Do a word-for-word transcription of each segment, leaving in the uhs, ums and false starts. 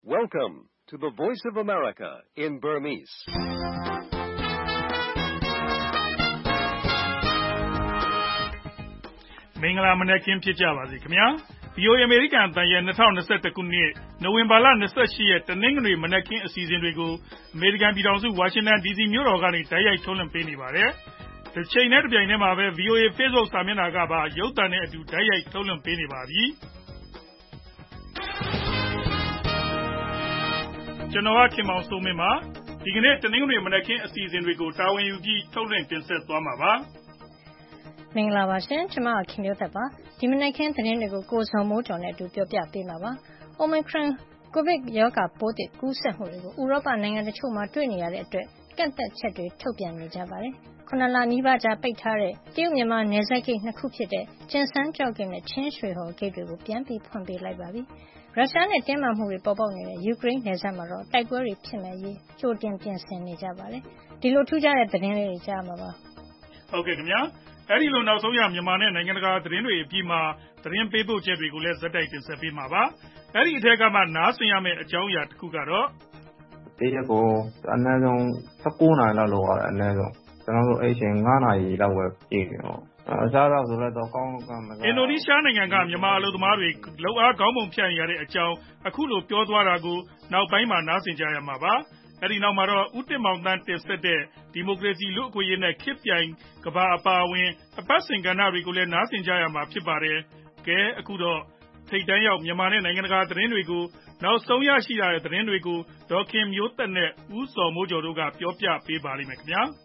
Welcome to the Voice of America in Burmese. ။မင်္ဂလာမနက်ခင်းဖြစ်ကြပါစေခင်ဗျာ။ ဗွီအိုအေ အမေရိကန်အသံရဲ့၂၀၂၁ ခုနှစ်နိုဝင်ဘာလ၂၈ရက်တနင်္ဂနွေမနက်ခင်းအစီအစဉ်တွေကိုအမေရိကန်ပြည်ထောင်စုဝါရှင်တန်ဒီစီမြို့တော်ကနေတိုက်ရိုက်ထုတ်လွှင့်ပေးနေပါတယ်။တစ်ချိန်နဲ့တစ်ပြိုင်တည်းမှာပဲ ဗွီအိုအေ Facebook စာမျက်နှာကပါရုပ်သံနဲ့အတူတိုက်ရိုက်ထုတ်လွှင့်ပေးနေပါပြီ။ကျွန်တော်ကခင်မောင်စိုးမင်းပါ။ဒီကနေ့တနင်္ဂနွေမနက်ခင်းအစီအစဉ်တွေကိုတာဝန်ယူပြီးထုတ်လွှင့်တင်ဆက်သွားမှာပါ။မင်္ဂလာပါရှင်ကျွန်မခင်မျိုးသက်ပါဒီမနက်ခင်းသတင်းတွေကိုကိုစုံမိုးကျော်နဲ့အတူပြောပြပေးမှာပါ Omicron ကိုဗစ်ရောဂါပိုးသစ်ကူးစက်မှုတွေကိုဥရောပနိုင်ငံတချို့မှာတွေ့နေရတဲ့အတွက်ကန့်သက်ချက်တွေထုတ်ပြန်နေကြပါတယ်ခုနလနီးပါးကြာပိတ်ထားတဲ့တရုတ်မြန်မာနယ်စပ်ဂိတ်နှစ်ခုဖြစ်တဲ့ကျင်ဆန်းကျောက်ဂိတ်နဲ့ချင်းရွှေဟော်ဂိတ်တွေကိုပြန်ပြီးဖွင့်ပေးလိုက်ပါပြီရုရှားနဲ့တင်းမာမှုတွေပေါ်ပေါက်နေတဲ့ယူကရိန်းနယ်စပ်မှာတော့တိုက်ပွဲတွေဖြစ်မဲ့ရေးကြိုတင်ပြင်ဆင်နေကြပါတယ်ဒီလိုထူးခြားတဲ့သတင်းလေးတွေကြားမှာပါဟုတ်ကဲ့ခင်ဗျာအဲဒီလိုနောက်ဆုံးရမြန်မာနဲ့နိုင်ငံတကာသတင်းတွေအပြီးမှာသတင်းပေးပို့ချက်တွေကိုလည်းဇက်တိုက်တင်ဆက်ပေးမှာပါအဲဒီအထက်ကမှနားဆင်ရမယ့်အကြောင်းအရာတစ်ခုကတော့ဒီရက်ကိုအနည်းဆုံး၁၉နာရီလောက်လောက်ရတယ်အနည်းဆုံးကျွန်တော်တို့အဲ့ချိန်၅နာရီလောက်ပဲပြေးတယ်ဟောအစားတော့ဆိုတော့ကောင်းကံမစားအင်ဒိုနီးရှားနိုင်ငံကမြန်မာအလုပ်သမားတွေလောက်အားကောင်းပုံဖြတ်ရတဲ့အကြောင်းအခုလိုပြောသွားတာကိုနောက်ပိုင်းမှာနားဆင်ကြရမှာပါအဲဒီနောက်မှာတော့ဦးတင်မောင်တန်းတင်ဆက်တဲ့ဒီမိုကရေစီလူ့အခွင့်အရေးနဲ့ခေတ်ပြိုင်ကမ္ဘာအပါအဝင်အပတ်စဉ်ကဏ္ဍတွေကိုလည်းနားဆင်ကြရမှာဖြစ်ပါတယ်။ကဲအခုတော့ထိတ်တန်းရောက်မြန်မာနဲ့နိုင်ငံတကာသတင်းတွေကိုနောက်ဆုံးရရှိတဲ့သတင်းတွေကိုဒေါ်ခင်မျိုးသက်နဲ့ဦးစော်မိုးကျော်တို့ကပြောပြပေးပါလိမ့်မယ်ခင်ဗျာ။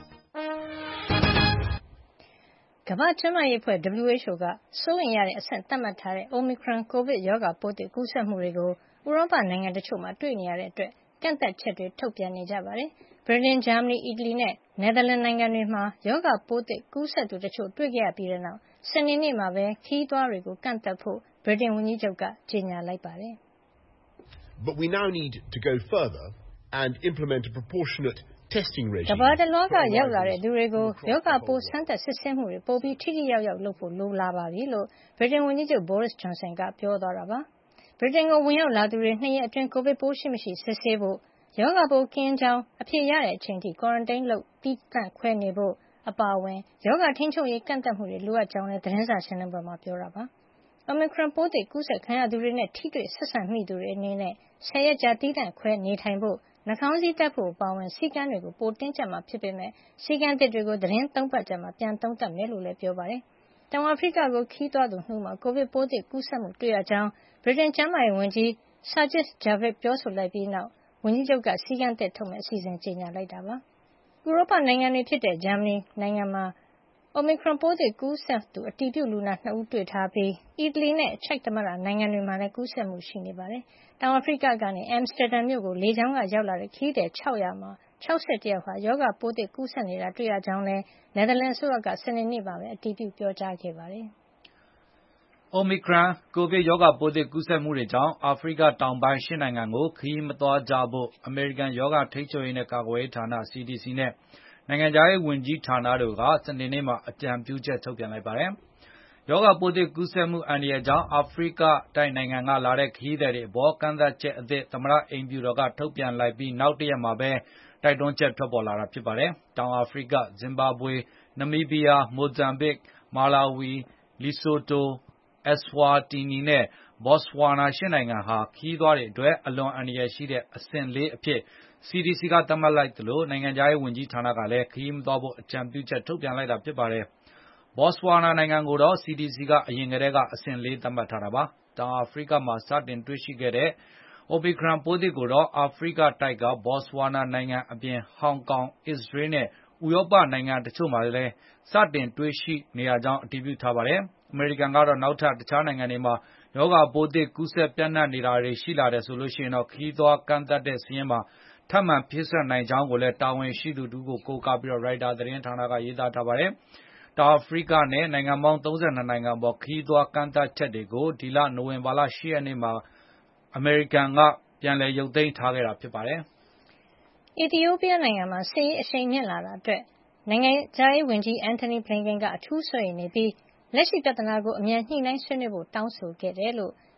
ကမ္ဘာ့ကျန်းမာရေးအဖွဲ့ W H O ကစိုးရိမ်ရတဲ့အဆင့်သတ်မှတ်ထားတဲ့ Omicron ကိုဗစ်ရောဂါပိုးသစ်ကူးစက်မှုတွေကိုဥရောပနိုင်ငံတချို့မှာတွေ့နေရတဲ့အတွက်ကန့်သက်ချက်တွေထုတ်ပြန်နေကြပါတယ်။ဗြိတိန်၊ဂျာမနီ၊အီတလီနဲ့နယ်သာလန်နိုင်ငံတွေမှာရောဂါပိုးသစ်ကူးစက်သူတချို့တွေ့ခဲ့ရပြီးတဲ့နောက်စနေနေ့မှာပဲခရီးသွားတွေကိုကန့်သက်ဖို့ဗြိတိန်ဝန်ကြီးချုပ်ကကြေညာလိုက်ပါတယ်။ But we now need to go further and implement a proportionate testing regime. ကမ္ဘာတလွှားကရောက်လာတဲ့သူတွေကိုရောဂါပိုးစမ်းသပ်စစ်ဆေးမှုတွေပိုပြီးထိထိရောက်ရောက်လုပ်ဖို့လိုလာပါပြီလို့ဗြိတိန်ဝန်ကြီးချုပ် Boris Johnson ကပြောသွားတာပါ။ဗြိတိန်ကိုဝင်ရောက်လာသူတွေနှစ်ရက်အတွင်းကိုဗစ်ပိုးရှိမရှိစစ်ဆေးဖို့ရောဂါပိုးကင်းကြောင်းအဖြေရတဲ့အချိန်ထိ quarantine လုပ်သီးသန့်ခွဲနေဖို့အပါအဝင်ရောဂါထိန်းချုပ်ရေးကန့်သတ်မှုတွေလိုအပ်ကြောင်းလည်းသတင်းစာရှင်းလင်းပွဲမှာပြောတာပါ။ Omicron ပိုးသစ်ကူးစက်ခံရသူတွေနဲ့ထိတွေ့ဆက်ဆံမိသူတွေအနေနဲ့ဆယ်ရက်ကြာသီးသန့်ခွဲနေထိုင်ဖို့နှာခေါင်းစည်းတပ်ဖို့အပါအဝင်စည်းကမ်းတွေကိုပိုတင်းကျပ်မှာဖြစ်ပေမဲ့စည်းကမ်းသစ်တွေကိုသတင်းသုံးပတ်ကြာမှာပြန်သုံးသပ်မယ်လို့လည်းပြောပါတယ်။တောင်အာဖရိကကိုခီးသွားသူနှုတ်မှာကိုဗစ်ပိုးသစ်ကူးစက်မှုတွေ့ရကြောင်းဗြိတိန်ကျန်းမာရေးဝန်ကြီး Sajid Javid ပြောဆိုလိုက်ပြီးနောက်ဝန်ကြီးချုပ်ကစည်းကမ်းသစ်ထုတ်မဲ့အစီအစဉ်ကြေညာလိုက်တာပါ။ဥရောပနိုင်ငံတွေဖြစ်တဲ့ဂျာမနီနိုင်ငံမှာ Omicron ပိုးသစ်ကူးစက်သူအတည်ပြုလူနာနှစ်ဦးတွေ့ထားပြီးအီတလီနဲ့ချက်သမ္မတနိုင်ငံတွေမှာလည်းကူးစက်မှုရှိနေပါတယ်။တောင်အာဖရိကကနေအမ်စတာဒမ်မြို့ကိုလေကြောင်းကရောက်လာတဲ့ခရီးသည်၆၀၀မှာ၆၁ယောက်ဟာရောဂါပိုးသစ်ကူးစက်နေတာတွေ့ရကြောင်းလည်းနယ်သာလန်အစိုးရကစနေနေ့မှာပဲအတည်ပြုပြောကြားခဲ့ပါတယ်။ Omicron ကိုဗစ်ရောဂါပိုးသစ်ကူးစက်မှုတွေကြောင့်အာဖရိကတောင်ပိုင်းရှစ်နိုင်ငံကိုခရီးမသွားကြဖို့အမေရိကန်ရောဂါထိန်းချုပ်ရေးနဲ့ကာကွယ်ရေးဌာန C D C နဲ့နိုင်ငံခြားရေးဝန်ကြီးဌာနတို့ကစနေနေ့မှာအကြံပြုချက်ထုတ်ပြန်လိုက်ပါတယ်။ရောဂါပိုးသစ်ကူးစက်မှုအန္တရာယ်ကြောင့်အာဖရိကတိုက်နိုင်ငံကလာတဲ့ခရီးသည်တွေအပေါ်ကန့်သတ်ချက်အသစ်သမ္မတအိမ်ဖြူတော်ကထုတ်ပြန်လိုက်ပြီးနောက်တရက်မှာပဲတိုက်တွန်းချက်ထွက်ပေါ်လာတာဖြစ်ပါတယ်။တောင်အာဖရိက၊ဇင်ဘာဘွေ၊နမီးဘီးယား၊မိုဇမ်ဘစ်၊မာလာဝီ၊လီဆိုတို၊အက်စဝါတီနီနဲ့ဘော့စဝါနာရှစ်နိုင်ငံဟာခရီးသွားတွေအတွက်အလွန်အန္တရာယ်ရှိတဲ့အဆင့်လေးအဖြစ် C D C ကသတ်မှတ်လိုက်သလိုနိုင်ငံခြားရေးဝန်ကြီးဌာနကလည်းခရီးမသွားဖို့အကြံပြုချက်ထုတ်ပြန်လိုက်တာဖြစ်ပါတယ်။ ဘော့စဝါနာနိုင်ငံကိုတော့ C D C ကအရင်ကတည်းကအဆင့်လေးသတ်မှတ်ထားတာပါ။တောင်အာဖရိကမှာစတင်တွေ့ရှိခဲ့တဲ့ Omicron ပိုးသစ်ကိုတော့အာဖရိကတိုက်ကဘော့စဝါနာနိုင်ငံအပြင်ဟောင်ကောင်၊အစ္စရေးနဲ့ဥရောပနိုင်ငံတချို့မှာလည်းစတင်တွေ့ရှိနေရကြောင်းအတည်ပြုထားပါတယ်။အမေရိကန်ကတော့နောက်ထပ်တခြားနိုင်ငံတွေမှာရောဂါပိုးသစ်ကူးစက်ပျံ့နှံ့နေတာတွေရှိလာတယ်ဆိုရင်တော့ခရီးသွားကန့်သတ်တဲ့စာရင်းမှာထပ်မံဖြည့်စွက်နိုင်ကြောင်းကိုလည်းတာဝန်ရှိသူတဦးကိုကိုးကားပြီးရိုက်တာသတင်းဌာနကရေးသားထားပါတယ်။တောင်အာဖရိကနဲ့နိုင်ငံပေါင်းသုံးဆယ်နှစ်နိုင်ငံအပေါ်ခရီးသွားကန့်သတ်ချက်တွေကိုဒီလနိုဝင်ဘာလ၈ရက်နေ့မှာအမေရိကန်ကပြန်လည်ရုပ်သိမ်းထားခဲ့တာဖြစ်ပါတယ်။အီသီယိုးပီးယားနိုင်ငံမှာစစ်ရေးအရှိန်မြင့်လာတာအတွက်နိုင်ငံခြားရေးဝန်ကြီး Antony Blinken ကအထူးစိုးရိမ်နေပြီးလက်ရှိပြဿနာကိုအမြန်ညှိနှိုင်းဆွေးနွေးဖို့တောင်းဆိုခဲ့တယ်လို့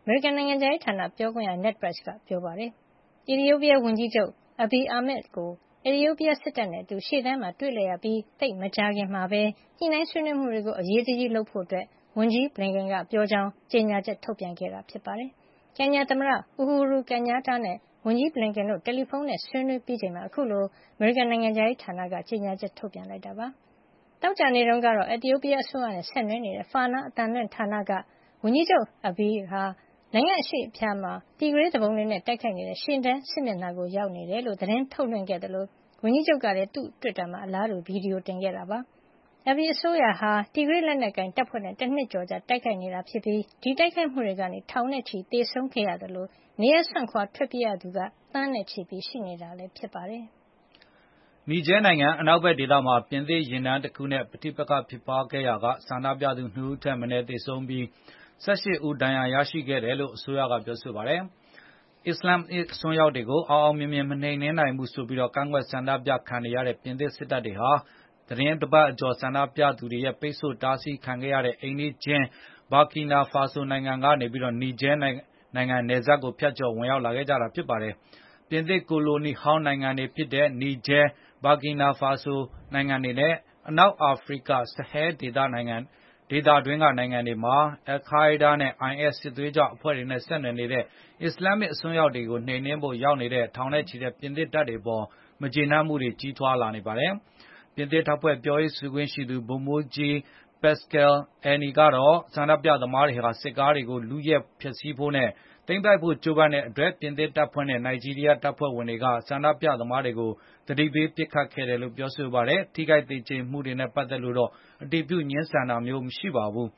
မေရိကန်နိုင်ငံခြားရေးဌာနပြောခွင့်ရ Ned Price ကပြောပါတယ်။ အီသီယိုးပီးယားဝန်ကြီးချုပ် Abiy Ahmed ကိုအီသီယိုးပီးယားစစ်တပ်နဲ့အတူရှေ့တန်းမှာတွေ့လိုက်ရပြီးသိပ်မကြာခင်မှာပဲညှိနှိုင်းဆွေးနွေးမှုတွေကိုအရေးတကြီးလုပ်ဖို့ဝန်ကြီး Blinken ကပြောကြောင်းကြေညာချက်ထုတ်ပြန်ခဲ့တာဖြစ်ပါတယ်။ ကင်ညာသမ္မတ Uhuru Kenyatta နဲ့ဝန်ကြီး Blinken တို့တယ်လီဖုန်းနဲ့ဆွေးနွေးပြီးချိန်မှာအခုလိုအမေရိကန်နိုင်ငံခြားရေးဌာနကကြေညာချက်ထုတ်ပြန်လိုက်တာပါ။သောကြာနေ့တုန်းကတော့အီသီယိုးပီးယားအစိုးရနဲ့ဆက်နွယ်နေတဲ့ Fana အသံလွှင့်ဌာနကဝန်ကြီးချုပ် Abiy ဟာနိုင်ငံအရှေ့ဖျားမှာတီဂရေးသူပုန်တွေနဲ့တိုက်ခိုက်နေတဲ့ရှေ့တန်းစစ်မျက်နှာကိုရောက်နေတယ်လို့သတင်းထုတ်လွှင့်ခဲ့သလိုဝန်ကြီးချုပ်ကလည်းသူ့တွစ်တာမှာအလားတူဗီဒီယိုတင်ခဲ့တာပါ။ Abiy အစိုးရဟာတီဂရေးလက်နက်ကိုင်တပ်ဖွဲ့နဲ့တနှစ်ကျော်ကြာတိုက်ခိုက်နေတာဖြစ်ပြီးဒီတိုက်ခိုက်မှုတွေကနေထောင်နဲ့ချီသေဆုံးခဲ့ရသလိုနေရပ်စွန့်ခွာထွက်ပြေးရသူကသန်းနဲ့ချီရှိနေတာလည်းဖြစ်ပါတယ်။နီဂျယ်နိုင်ငံအနောက်ဘက်ဒေသမှာပြင်သစ်ယာဉ်တန်းတခုနဲ့ပဋိပက္ခဖြစ်ပွားခဲ့ရာကဆန္ဒပြသူနှစ်ဦးထက်မနည်းသေဆုံးပြီးဆယ့်ရှစ်ဦးဒဏ်ရာရရှိခဲ့တယ်လို့အစိုးရကပြောဆိုပါတယ်။ အစ္စလာမ်အစွန်းရောက်တွေကိုအောင်အောင်မြင်မြင်မနှိမ်နင်းနိုင်ဘူးဆိုပြီးကန့်ကွက်ဆန္ဒပြခံနေရတဲ့ပြင်သစ်စစ်တပ်တွေဟာသီတင်းတပတ်ကျော်ဆန္ဒပြသူတွေရဲ့ပိတ်ဆို့တားဆီးခံခဲ့ရတဲ့အိမ်နီးချင်းဘာကီနာဖာဆိုနိုင်ငံကနေနီဂျယ်နိုင်ငံနယ်စပ်ကိုဖြတ်ကျော်ဝင်ရောက်လာခဲ့ကြတာဖြစ်ပါတယ်။ ပြင်သစ်ကိုလိုနီဟောင်းနိုင်ငံတွေဖြစ်တဲ့နီဂျယ်၊ ဘာကီနာဖာဆိုနိုင်ငံတွေနဲ့အနောက်အာဖရိကဆဟဲဒေသတွင်းနိုင်ငံတွေမှာအယ်လ်ခိုင်းဒါးနဲ့အိုင်အက်စ်စစ်သွေးကြွအဖွဲ့တွေနဲ့ဆက်နွယ်နေတဲ့အစ္စလာမ်အစွန်းရောက်တွေကိုနှိမ်နင်းဖို့ရောက်နေတဲ့ထောင်နဲ့ချီတဲ့ပြင်သစ်တပ်တွေအပေါ်မကျေနပ်မှုတွေကြီးထွားလာနေပါတယ်။ ပြင်သစ်တပ်ဖွဲ့ပြောရေးဆိုခွင့်ရှိသူဗိုလ်မှူးကြီး Pascal Any ကတော့ဆန္ဒပြသမားတွေဟာစစ်ကားတွေကိုလုယက်ဖျက်ဆီးဖို့နဲ့သိမ်းပိုက်ဖို့ကြိုးပမ်းတဲ့အတွက်ပြင်သစ်တပ်ဖွဲ့နဲ့နိုင်ဂျီးရီးယားတပ်ဖွဲ့ဝင်တွေကဆန္ဒပြသမားတွေကိုသတိပေးပစ်ခတ်ခဲ့တယ်လို့ပြောဆိုပါတယ်။ ထိခိုက်သေကျေမှုတွေနဲ့ပတ်သက်လို့တော့အတည်ပြုငြင်းဆန်တာမရှိပါဘူး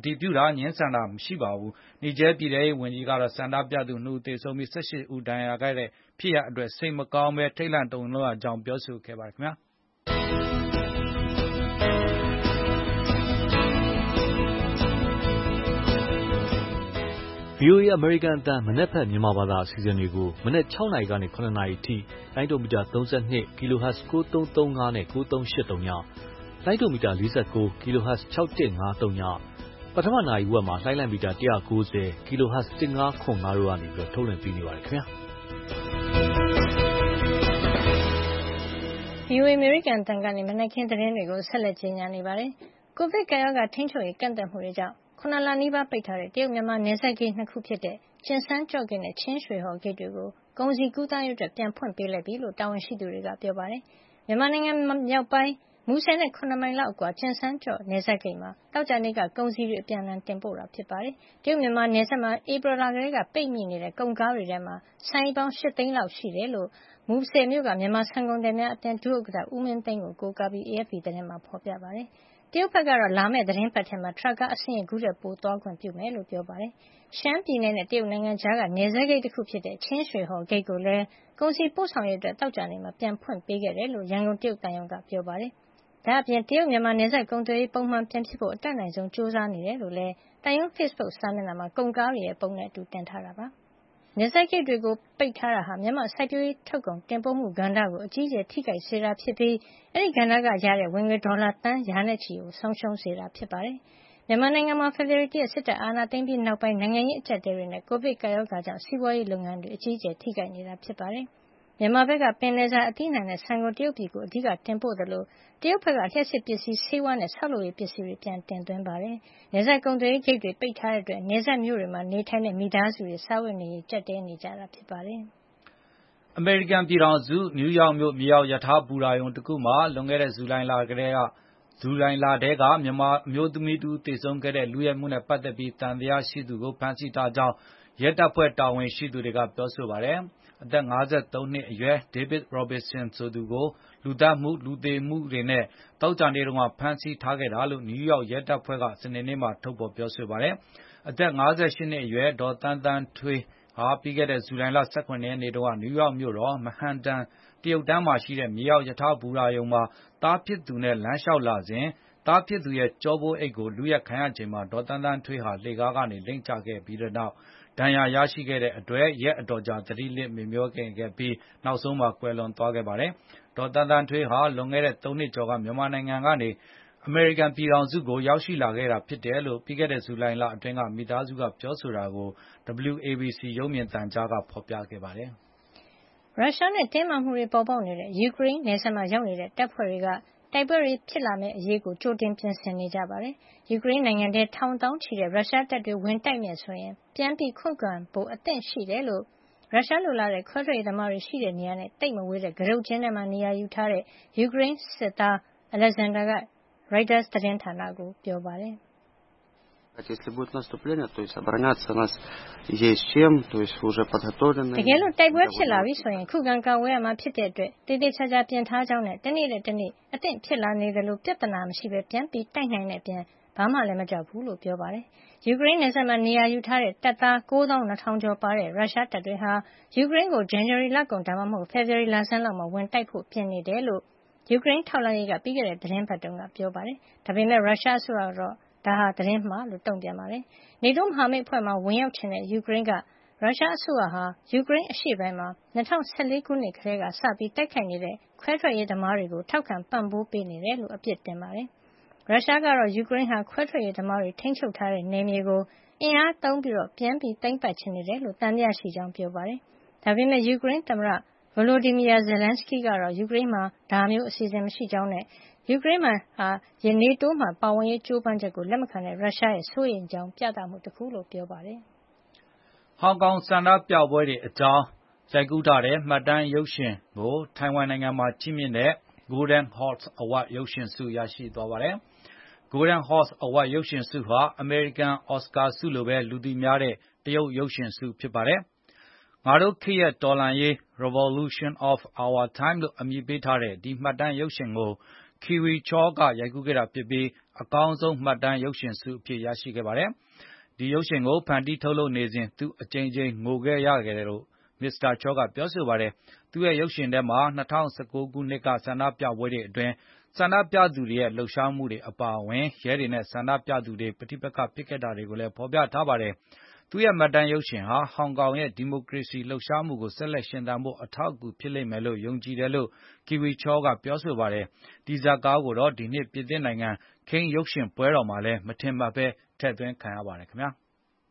။ နီဂျယ်ပြည်ထဲရေးဝန်ကြီးကတော့ဆန္ဒပြသူနှစ်ဦးသေဆုံးပြီးဆယ့်ရှစ်ဦးဒဏ်ရာရခဲ့တဲ့ဖြစ်ရပ်အတွက်စိတ်မကောင်းဘဲထိတ်လန့်တုန်လှုပ်ရကြောင်းပြောဆိုခဲ့ပါတယ်ခင်ဗျာ။ VOA အမေရိကန်အသံမနက်ဖြန်မြန်မာဘာသာအစီအစဉ်တွေကိုမနက်၆နာရီကနေ၇နာရီအထိလိုင်းဒိုမီတာ၃၂ kHz ကိုသုံးသုံး၅နဲ့ကိုသုံးရှစ်သုံးညလိုင်းဒိုမီတာ၄၉ kHz ၆၁၅သုံးညပထမနာရီဝက်မှာလိုင်းလံမီတာ၁၉၀ kHz ၁၅ခွန်၅တို့ကနေပြီးထုတ်လွှင့်ပေးနေပါတယ်ခင်ဗျာ။ VOA အမေရိကန်အသံကနေမနက်ခင်းသတင်းတွေကိုဆက်လက်ကြီးညာနေပါတယ်။ကိုဗစ်ကပ်ရောဂါထိန်းချုပ်ရေးကန့်သတ်မှုတွေကြောင့်ခုနစ်လနီးပါးပိတ်ထားတဲ့တရုတ်မြန်မာနယ်စပ်ဂိတ်နှစ်ခုဖြစ်တဲ့ကျင်စန်းကျော့ဂိတ်နဲ့ချင်းရွှေဟော်ဂိတ်တွေကိုကုန်စည်ကူးသန်းရေးအတွက်ပြန်ဖွင့်ပေးလိုက်ပြီလို့တာဝန်ရှိသူတွေကပြောပါတယ်။မြန်မာနိုင်ငံမြောက်ပိုင်းမူဆယ်နဲ့၇မိုင်လောက်အကွာကျင်စန်းကျော့နယ်စပ်ဂိတ်မှာသောကြာနေ့ကကုန်စည်တွေအပြန်အလှန်တင်ပို့တာဖြစ်ပါတယ်။တရုတ်မြန်မာနယ်စပ်မှာဧပြီလကတည်းကပိတ်မိနေတဲ့ကုန်ကားတွေထဲမှာဆန်အိတ်ပေါင်းရှစ်သိန်းလောက်ရှိတယ်လို့မူဆယ်မြို့ကမြန်မာဆန်ကုန်သည်များအသင်းဒုဥက္ကဋ္ဌဦးမင်းသိန်းကိုကိုးကားပြီး အေအက်ဖ်ပီသတင်းမှာဖေါ်ပြပါတယ်။တရုတ်ဘက်ကတော့လာမယ့်သီတင်းပတ်ထဲမှာထရပ်ကားအစင်းရေခုထက်ပိုသွားခွင့်ပြုမယ်လို့ပြောပါတယ်။ရှမ်းပြည်နယ်နဲ့တရုတ်နိုင်ငံကြားကနယ်စပ်ဂိတ်တခုဖြစ်တဲ့ချင်းရွှေဟော်ဂိတ်ကိုလည်းကုန်စည်ပို့ဆောင်ရေးအတွက်သောကြာနေ့မှာပြန်ဖွင့်ပေးခဲ့တယ်လို့ရန်ကုန်တရုတ်သံရုံးကပြောပါတယ်။ဒါ့အပြင်တရုတ်မြန်မာနယ်စပ်ကုန်သွယ်ရေးပုံမှန်ပြန်ဖြစ်ဖို့အတတ်နိုင်ဆုံးကြိုးစားနေတယ်လို့လည်းသံရုံးဖေ့စ်ဘုတ်စာမျက်နှာမှာကုန်ကားတွေရဲ့ပုံနဲ့အတူတင်ထားတာပါ။နယ်စပ်ဂိတ်တွေကိုပိတ်ထားတာဟာမြန်မာ့စိုက်ပျိုးရေးထုတ်ကုန်တင်ပို့မှုကဏ္ဍကိုအကြီးအကျယ်ထိခိုက်စေတာဖြစ်ပြီးအဲဒီကဏ္ဍကရတဲ့ဝင်ငွေဒေါ်လာသန်းရာနဲ့ချီကိုဆုံးရှုံးစေတာဖြစ်ပါတယ်။မြန်မာနိုင်ငံမှာဖေဖေါ်ဝါရီလတရက်စစ်တပ်အာဏာသိမ်းပြီးနောက်ပိုင်းနိုင်ငံရေးအကျပ်အတည်းတွေနဲ့ကိုဗစ်ကပ်ရောဂါကြောင့်စီးပွားရေးလုပ်ငန်းတွေအကြီးအကျယ်ထိခိုက်နေတာဖြစ်ပါတယ်။မြန်မာဘက်ကပင်လယ်စာအသီးအနှံနဲ့ဆန်ကိုတရုတ်ပြည်ကိုအဓိကတင်ပို့သလိုတရုတ်ဘက်ကလျှပ်စစ်ပစ္စည်းဆေးဝါးနဲ့ဆောက်လုပ်ရေးပစ္စည်းတွေပြန်တင်သွင်းပါတယ်။နယ်စပ်ကုန်သွယ်ရေးဂိတ်တွေပိတ်ထားတဲ့အတွက်နယ်စပ်မြို့တွေမှာနေထိုင်တဲ့မိသားစုတွေစားဝတ်နေရေးကျပ်တည်းနေကြတာဖြစ်ပါတယ်။အမေရိကန်ပြည်ထောင်စုနယူးယောက်မြို့မြေအောက်ရထားဘူတာရုံတခုမှာလွန်ခဲ့တဲ့ဇူလိုင်လကတည်းကဇူလိုင်လထဲကမြန်မာအမျိုးသမီးတဦးသေဆုံးခဲ့တဲ့လုယက်မှုနဲ့ပတ်သက်ပြီးသံသယရှိသူကိုဖမ်းဆီးထားကြောင်းရဲတပ်ဖွဲ့တာဝန်ရှိသူတွေကပြောဆိုပါတယ်။အသက်၅၃နှစ်အရွယ် David Robinson ဆိုသူကိုလူသတ်မှု၊ လူသေမှုတွေနဲ့သောကြာနေ့တုန်းကဖမ်းဆီးထားခဲ့တာလို့နယူးယောက်ရဲတပ်ဖွဲ့ကစနေနေ့မှာထုတ်ဖေါ်ပြောဆိုပါတယ်။ အသက်၅၈နှစ်အရွယ်ဒေါ်သန်းသန်းထွေးဟာပြီးခဲ့တဲ့ဇူလိုင်လ၁၇ရက်နေ့တုန်းကနယူးယောက်မြို့တော်မန်ဟန်တန်တရုတ်တန်းမှာရှိတဲ့မြေအောက်ရထားဘူတာရုံမှာသားဖြစ်သူနဲ့လမ်းလျှောက်လာစဉ်သားဖြစ်သူရဲ့ကျောပိုးအိတ်ကိုလုယက်ခံရချိန်မှာဒေါ်သန်းသန်းထွေးဟာလှေကားကနေလိမ့်ကျခဲ့ပြီးနောက်ဒဏ်ရာရရှိခဲ့တဲ့အတွက်ရက်အတော်ကြာသတိလစ်မေ့မြောနေခဲ့ပြီးနောက်ဆုံးမှာကွယ်လွန်သွားခဲ့ပါတယ်။ဒေါ်သန်းသန်းထွေးဟာလွန်ခဲ့တဲ့သုံးနှစ်ကျော်ကမြန်မာနိုင်ငံကနေအမေရိကန်ပြည်ထောင်စုကိုရောက်ရှိလာခဲ့တာဖြစ်တယ်လို့ပြီးခဲ့တဲ့ဇူလိုင်လအတွင်းကမိသားစုကပြောဆိုတာကို W A B C ရုပ်မြင်သံကြားကဖော်ပြခဲ့ပါတယ်။ရုရှားနဲ့တင်းမာမှုတွေပေါ်ပေါက်နေတဲ့ယူကရိန်းနယ်စပ်မှာရောက်နေတဲ့တပ်ဖွဲ့တွေကတိုက်ပွဲတွေဖြစ်လာမယ့်အရေးကိုကြိုတင်ပြင်ဆင်နေကြပါတယ်။ယူကရိန်းနိုင်ငံထဲထောင်တောင်းချီတဲ့ရုရှားတပ်တွေဝင်တိုက်မယ်ဆိုရင်ပြန်ပြီးခုခံဖို့အသင့်ရှိတယ်လို့ရုရှားလိုလားတဲ့ခွဲထွက်ရေးသမားတွေရှိတဲ့နေရာနဲ့တိတ်မဝေးတဲ့ကရုတ်ကျင်းထဲမှာနေရာယူထားတဲ့ယူကရိန်းစစ်သား Alexander က Reuters သတင်းဌာနကိုပြောပါတယ်။ Если будет наступление, то есть обороняться у нас есть чем, то есть уже подготовлены. တကယ်လို့တိုက်ပွဲဖြစ်လာပြီဆိုရင်ခုခံကာကွယ်ရမှာဖြစ်တဲ့အတွက်တည်တည်ချာချာပြင်ထားကြောင်းနဲ့တနေ့နဲ့တနေ့အသင့်ဖြစ်လာနေတယ်လို့ပြဿနာမရှိပဲပြန်ပြီးတိုက်နိုင်တဲ့အပြင်ဘာမှလည်းမကြောက်ဘူးလို့ပြောပါတယ်။ယူကရိန်းနယ်စပ်မှာနေရာယူထားတဲ့တပ်သားကိုးသောင်းနှစ်ထောင်ကျော်ပါတဲ့ရုရှားတပ်တွေဟာယူကရိန်းကိုဇန်နဝါရီလကုန်ဒါမှမဟုတ်ဖေဖေါ်ဝါရီလဆန်းလောက်မှာဝင်တိုက်ဖို့ပြင်နေတယ်လို့ယူကရိန်းထောက်လှမ်းရေးကပြီးခဲ့တဲ့သတင်းပတ်တုန်းကပြောပါတယ်။ဒါပေမဲ့ရုရှားအစိုးရကတော့ဒါဟာသတင်းမှားလို့တုံ့ပြန်ပါတယ်။ နေတိုးမဟာမိတ်အဖွဲ့မှာဝင်ရောက်ချင်တဲ့ယူကရိန်းကရုရှားအစိုးရဟာယူကရိန်းအရှေ့ပိုင်းမှာ၂၀၁၄ခုနှစ်ကတည်းကစပြီးတိုက်ခိုက်နေတဲ့ခွဲထွက်ရေးသမားတွေကိုထောက်ခံပံ့ပိုးပေးနေတယ်လို့အပြစ်တင်ပါတယ်။ရုရှားကတော့ယူကရိန်းဟာခွဲထွက်ရေးသမားတွေထိန်းချုပ်ထားတဲ့နယ်မြေကိုအင်အားသုံးပြီးပြန်ပြီးသိမ်းပိုက်ချင်နေတယ်လို့သံသယရှိကြောင်းပြောပါတယ်။ဒါပေမဲ့ယူကရိန်းသမ္မတ Volodymyr Zelenskyy ကတော့ယူကရိန်းမှာဒါမျိုးအစီအစဉ်မရှိကြောင်းနဲ့ယူကရိန်းမှာဟာနေတိုးမှာပါဝင်ရေးကြိုးပမ်းချက်ကိုလက်မခံတဲ့ရုရှားရဲ့စိုးရိမ်ကြောင်းပြသမှုတစ်ခုလို့ပြောပါတယ်။ဟောင်ကောင်ဆန္ဒပြပွဲတွေအကြောင်းရိုက်ကူးထားတဲ့မှတ်တမ်းရုပ်ရှင်ကိုထိုင်ဝမ်နိုင်ငံမှာကြီးမြင့်တဲ့ Golden Horse Award ရုပ်ရှင်ဆုရရှိသွားပါတယ်။ Golden Horse Award ရုပ်ရှင်ဆုဟာအမေရိကန်အော်စကာဆုလိုပဲလူသိများတဲ့တရုတ်ရုပ်ရှင်ဆုဖြစ်ပါတယ်။ငါတို့ခေတ်ရဲ့တော်လှန်ရေး Revolution of Our Time လို့အမည်ပေးထားတဲ့ဒီမှတ်တမ်းရုပ်ရှင်ကိုKiwi Chaw ကရိုက်ကူးခဲ့တာဖြစ်ပြီးအကောင်းဆုံးမှတ်တမ်းရုပ်ရှင်ဆုအဖြစ်ရရှိခဲ့ပါတယ်။ဒီရုပ်ရှင်ကိုဖန်တီးထုတ်လုပ်နေစဉ်သူအကြိမ်ကြိမ်ငိုခဲ့ရတယ်လို့မစ္စတာချောကပြောဆိုပါတယ်။သူရဲ့ရုပ်ရှင်ထဲမှာ၂၀၁၉ခုနှစ်ကဆန္ဒပြပွဲတွေအတွင်းဆန္ဒပြသူတွေရဲ့လှုပ်ရှားမှုတွေအပါအဝင်ရဲတွေနဲ့ဆန္ဒပြသူတွေပဋိပက္ခဖြစ်ခဲ့တာတွေကိုလည်းဖော်ပြထားပါတယ်။သူရဲ့မှတ်တမ်းရုပ်ရှင်ဟာဟောင်ကောင်ရဲ့ဒီမိုကရေစီလှုပ်ရှားမှုကိုဆက်လက်ရှင်သန်ဖို့အထောက်အကူဖြစ်လိမ့်မယ်လို့ယုံကြည်တယ်လို့ Kiwi Chaw ကပြောဆိုပါတယ်။ဒီဇာတ်ကားကိုတော့ဒီနှစ်ပြင်သစ်နိုင်ငံခိမ်းရုပ်ရှင်ပွဲတော်မှာလည်းမထင်မှတ်ပဲထည့်သွင်းခံရပါတယ်ခင်ဗျာ။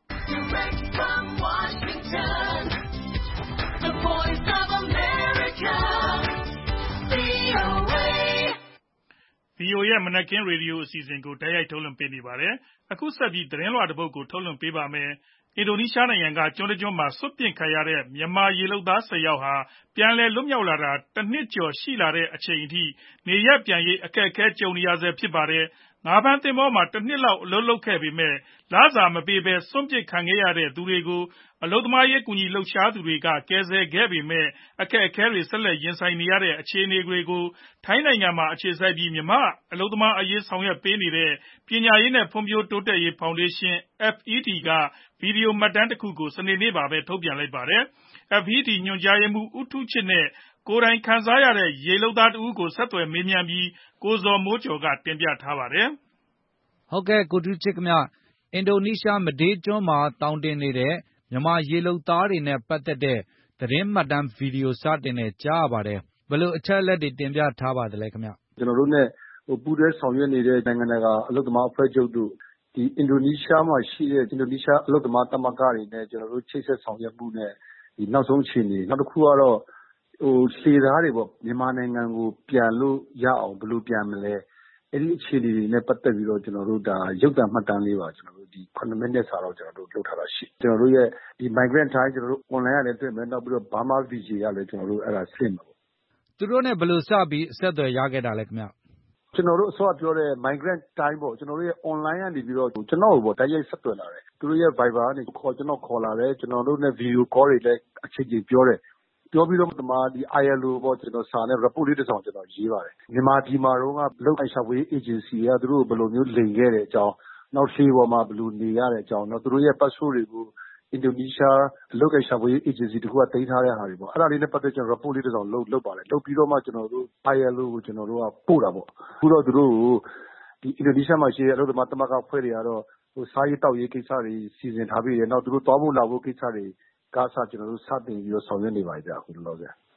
V O A ရဲ့မနက်ခင်းရေဒီယိုအစီအစဉ်ကိုတိုက်ရိုက်ထုတ်လွှင့်ပေးနေပါတယ်။အခုဆက်ပြီးသတင်းလွှာတစ်ပုဒ်ကိုထုတ်လွှင့်ပေးပါမယ်။အင်ဒိုနီးရှားနိုင်ငံကကျွန်းတစ်ကျွန်းမှာစွန့်ပစ်ခံရတဲ့မြန်မာရေလုပ်သား၁၀ယောက်ဟာပြန်လည်လွတ်မြောက်လာတာတစ်နှစ်ကျော်ရှိလာတဲ့အချိန်အထိနေရပ်ပြန်ရေးအခက်အခဲကြုံနေရဆဲဖြစ်ပါတယ်။ငါးဖမ်းသင်္ဘောမှာတစ်နှစ်လောက်အလုပ်လုပ်ခဲ့ပေမဲ့လစာမပေးဘဲစွန့်ပစ်ခံခဲ့ရတဲ့သူတွေကိုအလုပ်သမားရေးကူညီလှုပ်ရှားသူတွေကကယ်ဆယ်ခဲ့ပေမဲ့အခက်အခဲတွေဆက်လက်ရင်ဆိုင်နေရတဲ့အခြေအနေတွေကိုထိုင်းနိုင်ငံမှာအခြေစိုက်ပြီးမြန်မာအလုပ်သမားအရေးဆောင်ရွက်ပေးနေတဲ့ပညာရေးနဲ့ဖွံ့ဖြိုးတိုးတက်ရေးဖောင်ဒေးရှင်း F E D ကဗီဒီယိုမှတ်တမ်းတစ်ခုကိုစနေနေ့မှာပဲထုတ်ပြန်လိုက်ပါတယ်။ F E D ညွှန်ကြားရေးမှူးဦးထူးချစ်နဲ့ကိုယ်တိုင်ခံစားရတဲ့ရေလုပ်သားတဦးကိုဆက်သွယ်မေးမြန်းပြီးကိုဇော်မိုးကျော်ကတင်ပြထားပါတယ်။ဟုတ်ကဲ့ကိုထူးချစ်ခင်ဗျအင်ဒိုနီးရှားမဒေးကျွန်းမှာတောင်တင်နေတဲ့မြန်မာရေလုပ်သားတွေနဲ့ပတ်သက်တဲ့သတင်းမှတ်တမ်းဗီဒီယိုစတင်နဲ့ကြားရပါတယ်။ဘယ်လိုအချက်အလက်တွေတင်ပြထားပါသလဲခင်ဗျ။ကျွန်တော်တို့နဲ့ပူးတွဲဆောင်ရွက်နေတဲ့နိုင်ငံတကာအလုပ်သမားအဖွဲ့ချုပ်တို့ဒီအင်ဒိုနီးရှားမှာရှိတဲ့အင်ဒိုနီးရှားအလုပ်သမားသမဂ္ဂတွေနဲ့ကျွန်တော်တို့ချိတ်ဆက်ဆောင်ရွက်မှုနဲ့ဒီနောက်ဆုံးအခြေအနေနောက်တစ်ခုကတော့ဟိုရှေ့သားတွေပေါ့မြန်မာနိုင်ငံကိုပြန်လို့ရအောင်ဘယ်လိုပြန်မလဲအဲ့ဒီအခြေအနေတွေနဲ့ပတ်သက်ပြီးတော့ကျွန်တော်တို့ဒါရုပ်သံမှတ်တမ်းလေးပါကျွန်တော်တို့ဒီခုနှစ်မိနစ်စာတော့ကျွန်တော်တို့လုပ်ထားတာရှိကျွန်တော်တို့ရဲ့ဒီ migrant time ကျွန်တော်တို့ online ရတယ်တွေ့မယ်နောက်ပြီးတော့ Burma V J ကလည်းကျွန်တော်တို့အဲ့ဒါဆင့်မှာပေါ့သူတို့နဲ့ဘယ်လိုစပြီးအဆက်အသွယ်ရခဲ့တာလဲခင်ဗျကျွန်တော်တို့အစောပြောတဲ့ migrant time ပေါ့ကျွန်တော်တို့ရဲ့ online ကနေပြီးတော့ကျွန်တော်ပေါ့တိုက်ရိုက်ဆက်သွယ်လာတယ်သူတို့ရဲ့ Viber ကနေခေါ်ကျွန်တော်ခေါ်လာတယ်ကျွန်တော်တို့နဲ့ video call တွေလည်းအချိန်ကြီးပြောတယ်ပြောပြီးတော့ဒီမှာဒီ I L O ပေါ့ကျွန်တော်စာနဲ့ report လေးတစ်စောင်ကျွန်တော်ရေးပါတယ်မြန်မာပြည်မှာတော့ကလုပ်အိုင်ရှာဖွေ agency ကသူတို့ဘယ်လိုမျိုးလိမ်ခဲ့တဲ့အကြောင်းနောက်ရှေ့ပေါ်မှာဘယ်လိုနေရတဲ့အကြောင်းနောက်သူတို့ရဲ့ passport တွေကိုအင်ဒိုနီးရှားလုပ်အိုင်ရှာဖွေ agency တခုကတင်ထားတဲ့ဟာတွေပေါ့အဲ့ဒါလေးနဲ့ပတ်သက်ကျွန်တော် report လေးတစ်စောင်လုပ်လုပ်ပါတယ်လုပ်ပြီးတော့မှကျွန်တော်တို့ I L O ကိုကျွန်တော်တို့ကပို့တာပေါ့အခုတော့သူတို့ကိုဒီအင်ဒိုနီးရှားမှာရှိတဲ့အလုပ်သမားသမဂ္ဂအဖွဲ့တွေကတော့ဟိုစားရေးတောက်ရေးကိစ္စတွေစီစဉ်ထားပြီးတယ်နောက်သူတို့တောင်းဖို့လာဖို့ကိစ္စတွေကစကျွန်တော်တို့စတင်ပြီးတော့ဆောင်ရွက်နေပါကြအခုလောလောဆယ်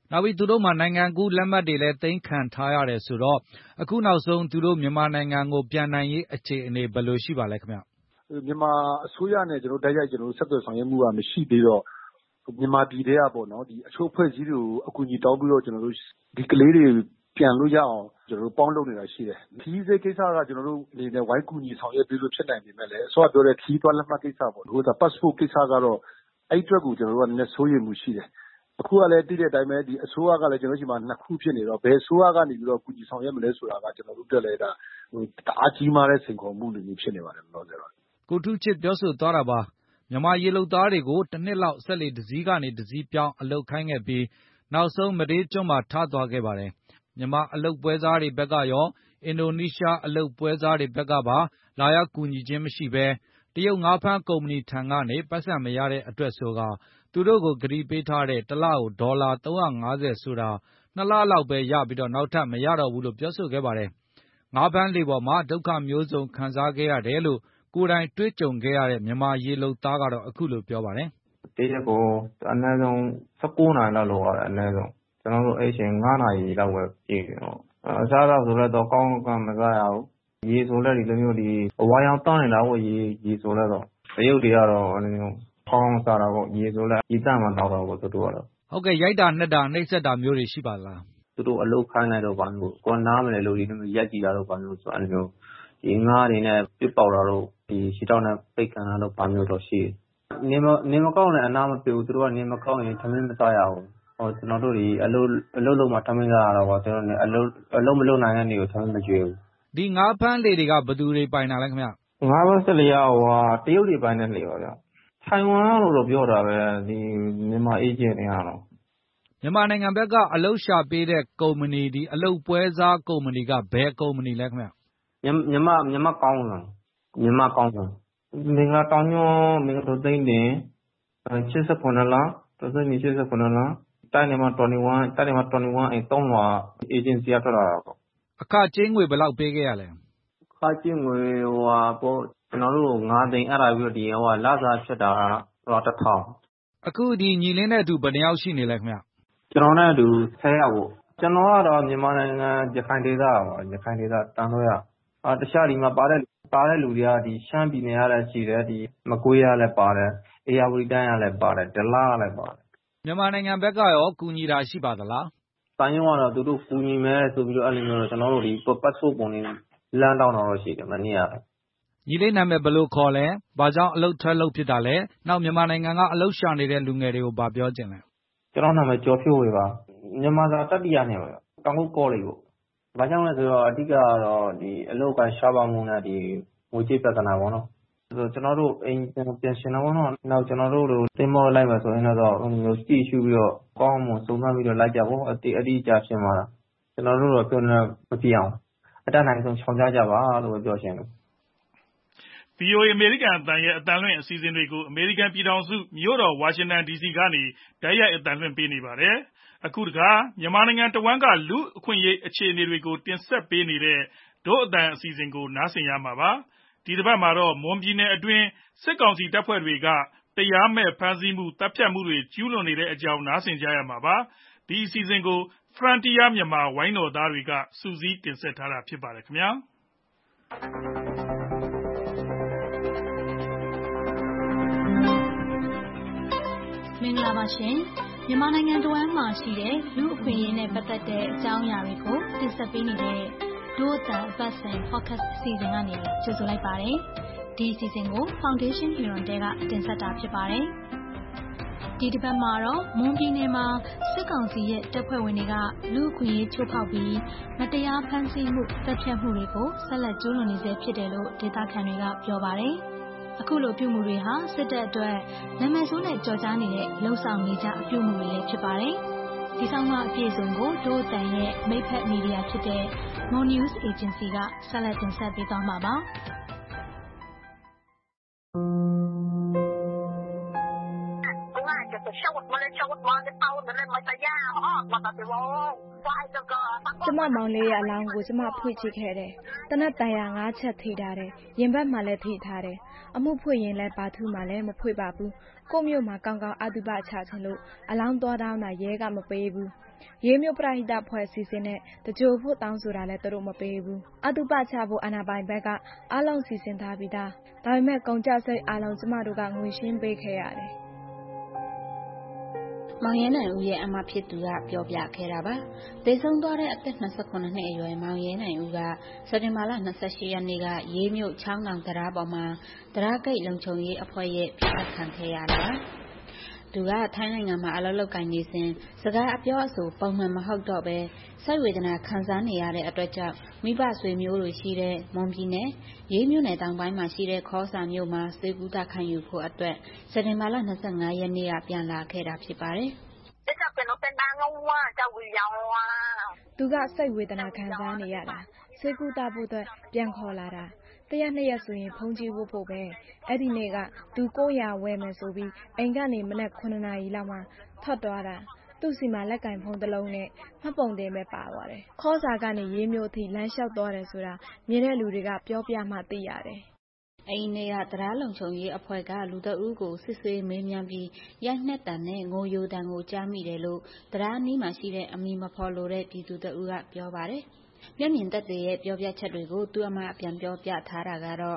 နောက်ပြီးသူတို့မှာနိုင်ငံကူးလက်မှတ်တွေလည်းသိမ်းခံထားရတယ်ဆိုတော့အခုနောက်ဆုံးသူတို့မြန်မာနိုင်ငံကိုပြန်နိုင်ရေးအခြေအနေဘယ်လိုရှိပါလဲခင်ဗျမြန်မာအစိုးရနဲ့ကျွန်တော်တိုက်ရိုက်ကျွန်တော်ဆက်သွယ်ဆောင်ရွက်မှုကမရှိသေးတော့မြန်မာပြည်ထဲကပေါ့နော်ဒီအချို့ဖွဲ့စည်းတွေကိုအကူအညီတောင်းပြီးတော့ကျွန်တော်တို့ဒီကလေးတွေပြန်လို့ရအောင်ကျွန်တော်တို့ပေါင်းလုပ်နေတာရှိတယ်ခီးစိတ်ကိစ္စကကျွန်တော်တို့အနေနဲ့ဝိုင်းကူညီဆောင်ရွက်ပေးလို့ဖြစ်နိုင်ပေမဲ့လည်းအစောကပြောတဲ့ခီးသွားလက်မှတ်ကိစ္စပေါ့ဟိုက passport ကိစ္စကတော့အဲ့အတွက်ကိုကျွန်တော်တို့ကလည်းစိုးရိမ်မှုရှိတယ်အခုကလည်းတည်တဲ့အတိုင်းပဲဒီအစိုးရကလည်းကျွန်တော်ရှိမှနှစ်ခုဖြစ်နေတော့ဘယ်အစိုးရကနေပြီးတော့ကူညီဆောင်ရွက်မလဲဆိုတာကကျွန်တော်တို့တက်လဲတာဟိုတအားကြီးမားတဲ့စိန်ခေါ်မှုတွေမျိုးဖြစ်နေပါတယ်လို့ပြောတယ်ကိုထုချစ်ပြောဆိုသွားတာပါမြန်မာရေလုံသားတွေကိုတစ်နှစ်လောက်ဆက်လက်တစည်းကနေတစည်းပြောင်းအလုတ်ခိုင်းခဲ့ပြီးနောက်ဆုံးမဒေးကျွန်းမှာထားသွားခဲ့ပါတယ်မြန်မာအလုတ်ပွဲစားတွေဘက်ကရောအင်ဒိုနီးရှားအလုတ်ပွဲစားတွေဘက်ကပါလာရောက်ကူညီခြင်းမရှိဘဲတရုတ်ငါးဖမ်းကုမ္ပဏီထံကနေပတ်စံမရတဲ့အတွက်ဆိုကသူတို့ကိုဂရီပေးထားတဲ့တစ်လကိုဒေါ်လာသုံးရာငါးဆယ်ဆိုတာနှစ်လလောက်ပဲရပြီးတော့နောက်ထပ်မရတော့ဘူးလို့ပြောဆိုခဲ့ပါတယ်ငါးဖမ်းလေပေါ်မှာဒုက္ခမျိုးစုံခံစားခဲ့ရတယ်လို့ကိုယ်တိုင်တွေ့ကြုံခဲ့ရတဲ့မြန်မာရေလုံသားကတော့အခုလိုပြောပါတယ်တရက်ကိုအနည်းဆုံး၁၉နာရီလောက်လောက်ရတယ်အနည်းဆုံးကျွန်တော်တို့အဲ့ချိန်၅နာရီလောက်ပဲပြည့်တယ်တော့အစားတော့ဆိုတော့ကောင်းကောင်းမစားရဘူးရေဆိုလည်းဒီလိုမျိုးဒီအဝါရောင်တောင်းနေတာကိုရေရေဆိုလည်းတော့တရုတ်တွေကတော့အဲ့လိုမျိုးကောင်းစားတာပေါ့ရေဆိုလည်းရေတန့်မှတောက်တော့ပေါ့သူတို့ကတော့ဟုတ်ကဲ့ရိုက်တာနှက်တာနှိပ်စက်တာမျိုးတွေရှိပါလားသူတို့အလုပ်ခိုင်းလိုက်တော့ဘာလို့ကိုနားမလဲလို့ဒီလိုမျိုးရက်ကြည့်တာတော့ဘာလို့ဆိုအဲ့လိုမျိုးဒီငါးတွေနဲ့ပြစ်ပေါက်တာတော့ဒီရှီတောက်နဲ့ပိတ်ခံတာတော့ဘာမျိုးတော့ရှိနေမနေမကောင်းလည်းအနာမပြေဘူးသူတို့ကနေမကောင်းရင်ထမင်းမစားရဘူးဟောကျွန်တော်တို့ဒီအလုပ်အလုပ်လုံးမှာထမင်းစားရတော့ကျွန်တော်အလုပ်အလုပ်မလုပ်နိုင်တဲ့နေကိုထမင်းမကျွေးဘူးဒီငါးဖမ်းလေတွေကဘယ်သူတွေပိုင်တာလဲခင်ဗျငါးဖမ်းစက်လေကဟိုဟာတရုတ်တွေပိုင်တဲ့လေပါဗျထိုင်ဝမ်လို့တော့ပြောတာပဲဒီမြန်မာအေဂျင့်တွေကတော့မြန်မာနိုင်ငံဘက်ကအလုပ်ရှာပေးတဲ့ကုမ္ပဏီဒီအလုပ်ပွဲစားကုမ္ပဏီကဘယ်ကုမ္ပဏီလဲခင်ဗျမြန်မာမြန်မာကောင်းလားမြန်မာကောင်းလားမင်္ဂလာတောင်ညွန်းမင်္ဂလာသိန်းတင်၈၉လတော်စနေ၈၉လတိုင်းနေမှာ၂၁တိုင်းနေမှာ၂၁အဲသုံးလွှာအေဂျင်စီကထွက်လာတာပေါ့အခကျင်းငွေဘယ်လောက်ပေးခဲ့ရလဲအခကျင်းငွေဟိုဟာပေါ့ကျွန်တော်တို့၅သိန်းအဲ့ဒါပြီးတော့ဒီဟိုလစာဖြစ်တာတော့တစ်ထောင်အခုဒီညီလင်းတဲ့သူဘယ်နှယောက်ရှိနေလဲခင်ဗျကျွန်တော်နဲ့အတူဆယ်ယောက်ပေါ့ကျွန်တော်ကတော့မြန်မာနိုင်ငံရခိုင်ဒေသပါရခိုင်ဒေသတန်လို့ရအာတခြားဒီမှာပါတဲ့ပါတဲ့လူတွေကဒီရှမ်းပြည်နယ်ရလည်းရှိတယ်ဒီမကွေးရလည်းပါတယ်အေရဝတီတိုင်းရလည်းပါတယ်ဒလရလည်းပါတယ်မြန်မာနိုင်ငံဘက်ကရောကူညီတာရှိပါသလားတန်ရုံကတော့သူတို့ကူညီမယ်ဆိုပြီးတော့အဲ့လိုမျိုးတော့ကျွန်တော်တို့ဒီ passport ပုံလေးလမ်းတောင်းတော့ရှိတယ်မနေ့ကညီလေးနာမည်ဘယ်လိုခေါ်လဲဘာကြောင့်အလုပ်ထွက်လုပ်ဖြစ်တာလဲနောက်မြန်မာနိုင်ငံကအလုပ်ရှာနေတဲ့လူငယ်တွေကိုဗာပြောချင်လဲကျွန်တော်နာမည်ကျော်ဖြိုးဝေပါမြန်မာစာတတိယနဲ့ပဲတောင်ကုတ်ကောလိပ်ပေါ့ဘာကြောင့်လဲဆိုတော့အဓိကကတော့ဒီအလုပ်ကရှားပါမှုနဲ့ဒီငွေကြေးပြဿနာပေါ့နော်ဆိုတော့ကျွန်တော်တို့အိမ်ပြန်ရှင်တော့ပေါ့နော်နောက်ကျွန်တော်တို့လိုသင်္ဘောလိုက်မှာဆိုရင်တော့ဟိုမျိုးကြည့်ရှုပြီးတော့ကောင်းမှုစုံစမ်းပြီးတော့လိုက်ကြပေါ့အတိအတိအကျဖြစ်မှာကျွန်တော်တို့တော့ပြောနေမပြအောင်အတတ်နိုင်ဆုံးချောင်ကြကြပါလို့ပြောရှင်လို့ဗီအိုအေ အမေရိကန်အသံရဲ့အသံလွှင့်အစီအစဉ်တွေကိုအမေရိကန်ပြည်ထောင်စုမြို့တော်ဝါရှင်တန်ဒီစီကနေတိုက်ရိုက်အသံလွှင့်ပေးနေပါတယ်အခုတခါမြန်မာနိုင်ငံတဝန်းကလူအခွင့်အရေးအခြေအနေတွေကိုတင်ဆက်ပေးနေတဲ့ဒို့အသံအစီအစဉ်ကိုနားဆင်ရမှာပါဒီတစ်ပတ်မှာတော့မွန်ပြည်နယ်အတွင်းစစ်ကောင်စီတပ်ဖွဲ့တွေကတရားမဲ့ဖမ်းဆီးမှုတပ်ဖြတ်မှုတွေကျူးလွန်နေတဲ့အကြောင်းနားဆင်ကြရမှာပါဒီအစီအစဉ်ကို Frontier မြန်မာဝိုင်းတော်သားတွေကစူးစီးတင်ဆက်ထားတာဖြစ်ပါတယ်ခင်ဗျာမင်္ဂလာပါရှင်မြန်မာနိုင်ငံတဝန်းမှာရှိတဲ့လူအခွင့်အရေးနဲ့ပတ်သက်တဲ့အကြောင်းအရာတွေကိုတင်ဆက်ပေးနေတဲ့ဒို့အသံအပတ်စဉ် podcast အစီအစဉ်ကနေကြိုဆိုလိုက်ပါတယ်ဒီအစီအစဉ်ကို Foundation Huron တဲကတင်ဆက်တာဖြစ်ပါတယ်ဒီတစ်ပတ်မှာတော့မွန်ပြည်နယ်မှာစစ်ကောင်စီရဲ့တပ်ဖွဲ့ဝင်တွေကလူအခွင့်အရေးချိုးဖောက်ပြီးမတရားဖမ်းဆီးမှုတပ်ဖြတ်မှုတွေကိုဆက်လက်ကျူးလွန်နေဆဲဖြစ်တယ်လို့ဒေသခံတွေကပြောပါတယ်အခုလိုပြုမှုတွေဟာစစ်တပ်အတွက်နာမည်ဆိုးနဲ့ကြော်ကြားနေတဲ့လှုံ့ဆော်နေကြအပြုမှုတွေလည်းဖြစ်ပါတယ်။ဒီဆောင်မအပြည့်စုံကိုဒို့အတန်ရဲ့မိတ်ဖက်မီဒီယာဖြစ်တဲ့ Mon News Agency ကဆက်လက်တင်ဆက်ပေးသွားမှာပါ။ဘုရားတကျမမောင်လေးရဲ့အလောင်းကိုကျမဖွေ့ကြည့်ခဲ့တယ်။တနက်တန်ရာငါးချက်ထိထားတယ်။ရင်ဘတ်မှလည်းထိထားတယ်။အမှုဖွေ့ရင်လည်းဘာသူမှလည်းမဖွေ့ပါဘူး။ကိုမျိုးမှာကောင်းကောင်းအတုပချခြင်းလို့အလောင်းသွားတောင်းတာရဲကမပေးဘူး။ရေးမျိုးပရိဟိတဖွဲ့စီစဉ်နဲ့တကြိုဖို့တောင်းဆိုတာလည်းသူတို့မပေးဘူး။အတုပချဖို့အာဏာပိုင်ဘက်ကအလုံးစီစဉ်ထားပြီးသား။ဒါပေမဲ့ကုန်ကြစိတ်အလုံးကျမတို့ကငွေရှင်းပေးခဲ့ရတယ်။မောင်ရဲနိုင်ဦးရဲ့အမဖြစ်သူကပြောပြခဲ့တာပါ။သေဆုံးသွားတဲ့အသက်၂၉နှစ်အရွယ်မောင်ရဲနိုင်ဦးကစက်တင်ဘာလ၂၈ရက်နေ့ကရေးမြို့ချောင်းတောင်တရားပေါ်မှာတရားဂိတ်လုံခြုံရေးအဖွဲ့ရဲ့ပြစ်ဒဏ်ခံခဲ့ရတာပါ။သူကထိုင်းနိုင်ငံမှာအလုပ်လုပ်ကိုင်နေစဉ်စကားအပြောအဆိုပုံမှန်မဟုတ်တော့ပဲစိတ်ဝေဒနာခံစားနေရတဲ့အတွက်ကြောင့်မိဘဆွေမျိုးတွေရှိတဲ့မွန်ပြည်နယ်ရေးမြို့နယ်တောင်ပိုင်းမှာရှိတဲ့ခေါစာမြို့မှာစေကူတာခံယူဖို့အတွက်စက်တင်ဘာလ၂၅ရက်နေ့ကပြန်လာခဲ့တာဖြစ်ပါတယ်။သူကစိတ်ဝေဒနာခံစားနေရတာစေကူတာဖို့အတွက်ပြန်ခေါ်လာတာတရက်နှစ်ရက်ဆိုရင်ဖုန်ကြီးဝတ်ဖို့ပဲအဲ့ဒီနေ့ကသူကိုရဝဲမယ်ဆိုပြီးအိမ်ကနေမနက်ခုနှစ်နာရီလောက်မှထွက်သွားတာသူ့စီမှာလက်ကင်ဖုံးတစ်လုံးနဲ့မှတ်ပုံတင်ပဲပါသွားတယ်ခေါစာကနေရေးမျိုးအထိလမ်းလျှောက်သွားတယ်ဆိုတာမြင်တဲ့လူတွေကပြောပြမှသိရတယ်အိမ်နေကတရားလုံခြုံရေးအဖွဲ့ကလူတအုပ်ကိုစစ်ဆေးမေးမြန်းပြီးရိုက်နှက်တံနဲ့ငိုယိုတံကိုကြားမိတယ်လို့တရားနီးမှာရှိတဲ့အမည်မဖော်လိုတဲ့ပြည်သူတအုပ်ကပြောပါတယ်။မျက်မြင်သက်သေရဲ့ပြောပြချက်တွေကိုသူ့အမအပြန်ပြောပြထားတာကတော့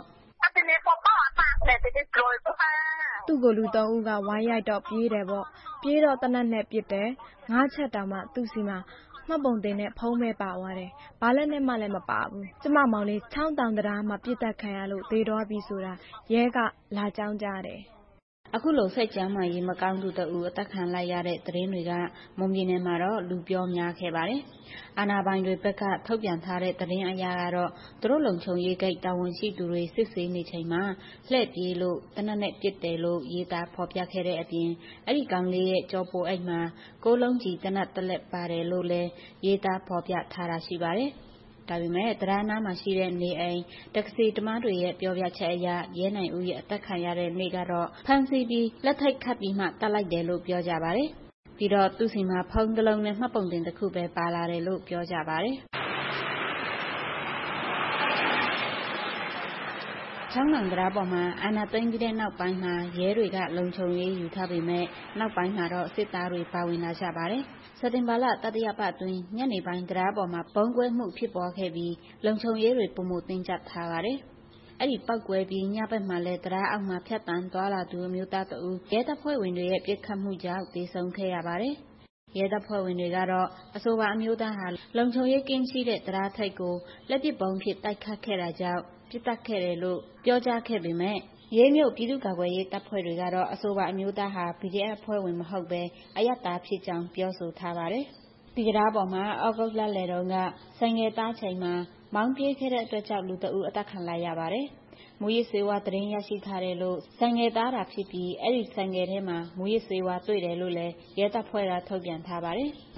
သူ့ကိုလူသုံးဦးကဝိုင်းရိုက်တော့ပြေးတယ်ပေါ့ပြေးတော့တနက်နဲ့ပြစ်တယ်ငါးချက်တောင်မှသူ့စီမှာမှတ်ပုံတင်နဲ့ဖုံးမဲပါသွားတယ်ဘာလက်နဲ့မှလည်းမပါဘူးကျမမောင်လေးချောင်းတောင်တရားမှာပြစ်တက်ခံရလို့သေတော့ပြီဆိုတာရဲကလာကြောင်းကြတယ်အခုလိုစိတ်ကြမ်းမှရေမကောင်းသူတဦးအသက်ခံလိုက်ရတဲ့သတင်းတွေကမွန်ပြည်နယ်မှာတော့လူပြောများခဲ့ပါတယ်။အာဏာပိုင်တွေဘက်ကထုတ်ပြန်ထားတဲ့သတင်းအရကတော့သူတို့လုံခြုံရေးဂိတ်တာဝန်ရှိသူတွေစစ်ဆေးနေချိန်မှာလှည့်ပြေးလို့တနက်နဲ့ပြစ်တယ်လို့ရေးသားဖော်ပြခဲ့တဲ့အပြင်အဲ့ဒီကောင်လေးရဲ့ကြောပိုအိတ်မှာကိုလုံးကြီးတနက်တလက်ပါတယ်လို့လည်းရေးသားဖော်ပြထားတာရှိပါတယ်။ဒါပေမဲ့တရားနာမှာရှိတဲ့နေအိမ်တက္ကစီတမားတွေရဲ့ပြောပြချက်အရရဲနိုင်ဦးရဲ့အသက်ခံရတဲ့နေ့ကတော့ဖမ်းဆီးပြီးလက်ထိတ်ခတ်ပြီးမှတတ်လိုက်တယ်လို့ပြောကြပါတယ်။ပြီးတော့သူ့စီမှာဖုန်းတစ်လုံးနဲ့မှတ်ပုံတင်တစ်ခုပဲပါလာတယ်လို့ပြောကြပါတယ်။ချောင်းတောင်တရားပေါ်မှာအာဏာသိမ်းပြီးတဲ့နောက်ပိုင်းမှာရဲတွေကလုံခြုံရေးယူထားပေမဲ့နောက်ပိုင်းမှာတော့စစ်သားတွေပါဝင်လာကြပါတယ်။စက်တင်ဘာလတတိယပတ်အတွင်းညနေပိုင်းတရားပေါ်မှာဘုံကွဲမှုဖြစ်ပွားခဲ့ပြီးလုံခြုံရေးတွေပုံမှုတင်းကျပ်ထားပါတယ်။အဲ့ဒီပောက်ကွဲပြီးညဘက်မှာလည်းတရားအောက်မှာဖြတ်တန်းသွားလာသူမျိုးသားတဦးရဲတပ်ဖွဲ့ဝင်တွေရဲ့ပြစ်ခတ်မှုကြောင့်ဒေဆုံးခဲ့ရပါတယ်။ရဲတပ်ဖွဲ့ဝင်တွေကတော့အဆိုပါအမျိုးသားဟာလုံခြုံရေးကင်းရှိတဲ့တရားထိပ်ကိုလက်ပစ်ပုံးဖြစ်တိုက်ခတ်ခဲ့တာကြောင့်ပြစ်တက်ခဲ့တယ်လို့ပြောကြားခဲ့ပေမဲ့ရေးမြို့ပြည်သူ့ကာကွယ်ရေးတပ်ဖွဲ့တွေကတော့အဆိုပါအမျိုးသားဟာ B D F အဖွဲ့ဝင်မဟုတ်ပဲအယက်သားဖြစ်ကြောင်းပြောဆိုထားပါတယ်။ဒီတရားပေါ်မှာအောက်ဂုတ်လလယ်တုန်းကဆိုင်ငယ်သားချိန်မှာမောင်းပြေးခဲ့တဲ့အတွက်ကြောင့်လူတအုပ်အသက်ခံလိုက်ရပါတယ်။မူရစ်စေဝါသတင်းရရှိထားတယ်လို့ဆိုင်ငယ်သားတာဖြစ်ပြီးအဲ့ဒီဆိုင်ငယ်ထဲမှာမူရစ်စေဝါတွေ့တယ်လို့လည်းရဲတပ်ဖွဲ့ကထုတ်ပြန်ထားပါတယ်။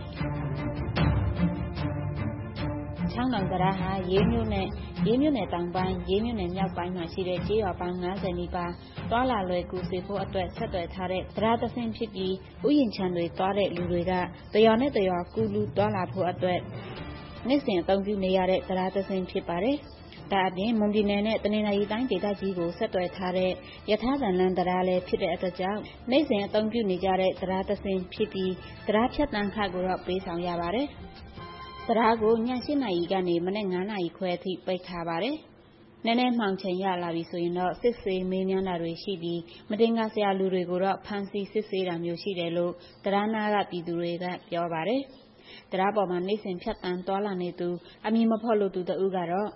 ချောင်းတောင်တရားဟာရေးမြို့နဲ့ရေးမြို့နယ်တောင်ပိုင်းရေးမြို့နယ်မြောက်ပိုင်းမှာရှိတဲ့ကျေးရွာပေါင်း၅၀နီးပါးတွာလာလွယ်ကူစေဖို့အတွက်ဆက်သွယ်ထားတဲ့တရားသဖြင့်ဖြစ်ပြီးဥယျာဉ်ခြံတွေတွားတဲ့လူတွေကတရွာနဲ့တရွာကူလူတွာလာဖို့အတွက်နေ့စဉ်အသုံးပြုနေရတဲ့တရားသဖြင့်ဖြစ်ပါတယ်။ဒါအပြင်မွန်ပြည်နယ်နဲ့တနင်္သာရီတိုင်းဒေသကြီးကိုဆက်သွယ်ထားတဲ့ရထားသံလမ်းတရားလည်းဖြစ်တဲ့အတွက်ကြောင့်နေ့စဉ်အသုံးပြုနေကြတဲ့တရားသဖြင့်ဖြစ်ပြီးတရားဖြတ်တန်းခကိုတော့ပေးဆောင်ရပါတယ်။တရားကိုည၈နာရီကနေမနက်၅နာရီခွဲအထိပိတ်ထားပါတယ်။နည်းနည်းမှောင်ချိန်ရလာပြီဆိုရင်တော့စစ်ဆေးမေးမြန်းတာတွေရှိပြီးမတင်ကားဆရာလူတွေကိုတော့ဖမ်းဆီးစစ်ဆေးတာမျိုးရှိတယ်လို့တရားနာကပြည်သူတွေကပြောပါတယ်။တရားပေါ်မှာနေ့စဉ်ဖြတ်တန်းသွားလာနေသူအမည်မဖော်လို့သူတဦးကတော့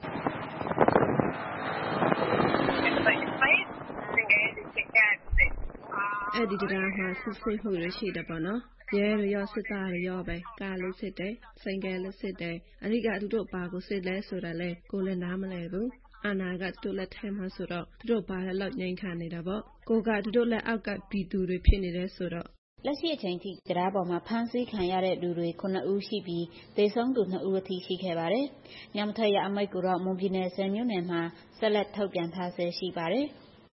အဲ့ဒီတရားမှာစစ်ဆေးမှုတွေရှိတယ်ပေါ့နော်ရဲတွေရောစစ်သားတွေရောပဲကားလေးစစ်တယ်ဆိုင်ကယ်လေးစစ်တယ်အဓိကသူတို့ဘာကိုစစ်လဲဆိုတာလဲကိုလည်းနားမလဲဘူးအာနာကသူတို့လက်ထဲမှာဆိုတော့သူတို့ဘာလဲလောက်ငြိမ်ခံနေတာပေါ့ကိုကသူတို့လက်အောက်ကပြည်သူတွေဖြစ်နေတယ်ဆိုတော့လက်ရှိအချိန်ထိတရားပေါ်မှာဖမ်းဆီးခံရတဲ့လူတွေခုနှစ်ဦးရှိပြီးသေဆုံးသူနှစ်ဦးအထိရှိခဲ့ပါတယ်။ညမထွက်ရအမိန့်ကိုတော့မွန်ပြည်နယ်ဆယ်မြို့နယ်မှာဆက်လက်ထုတ်ပြန်ထားဆဲရှိပါတယ်။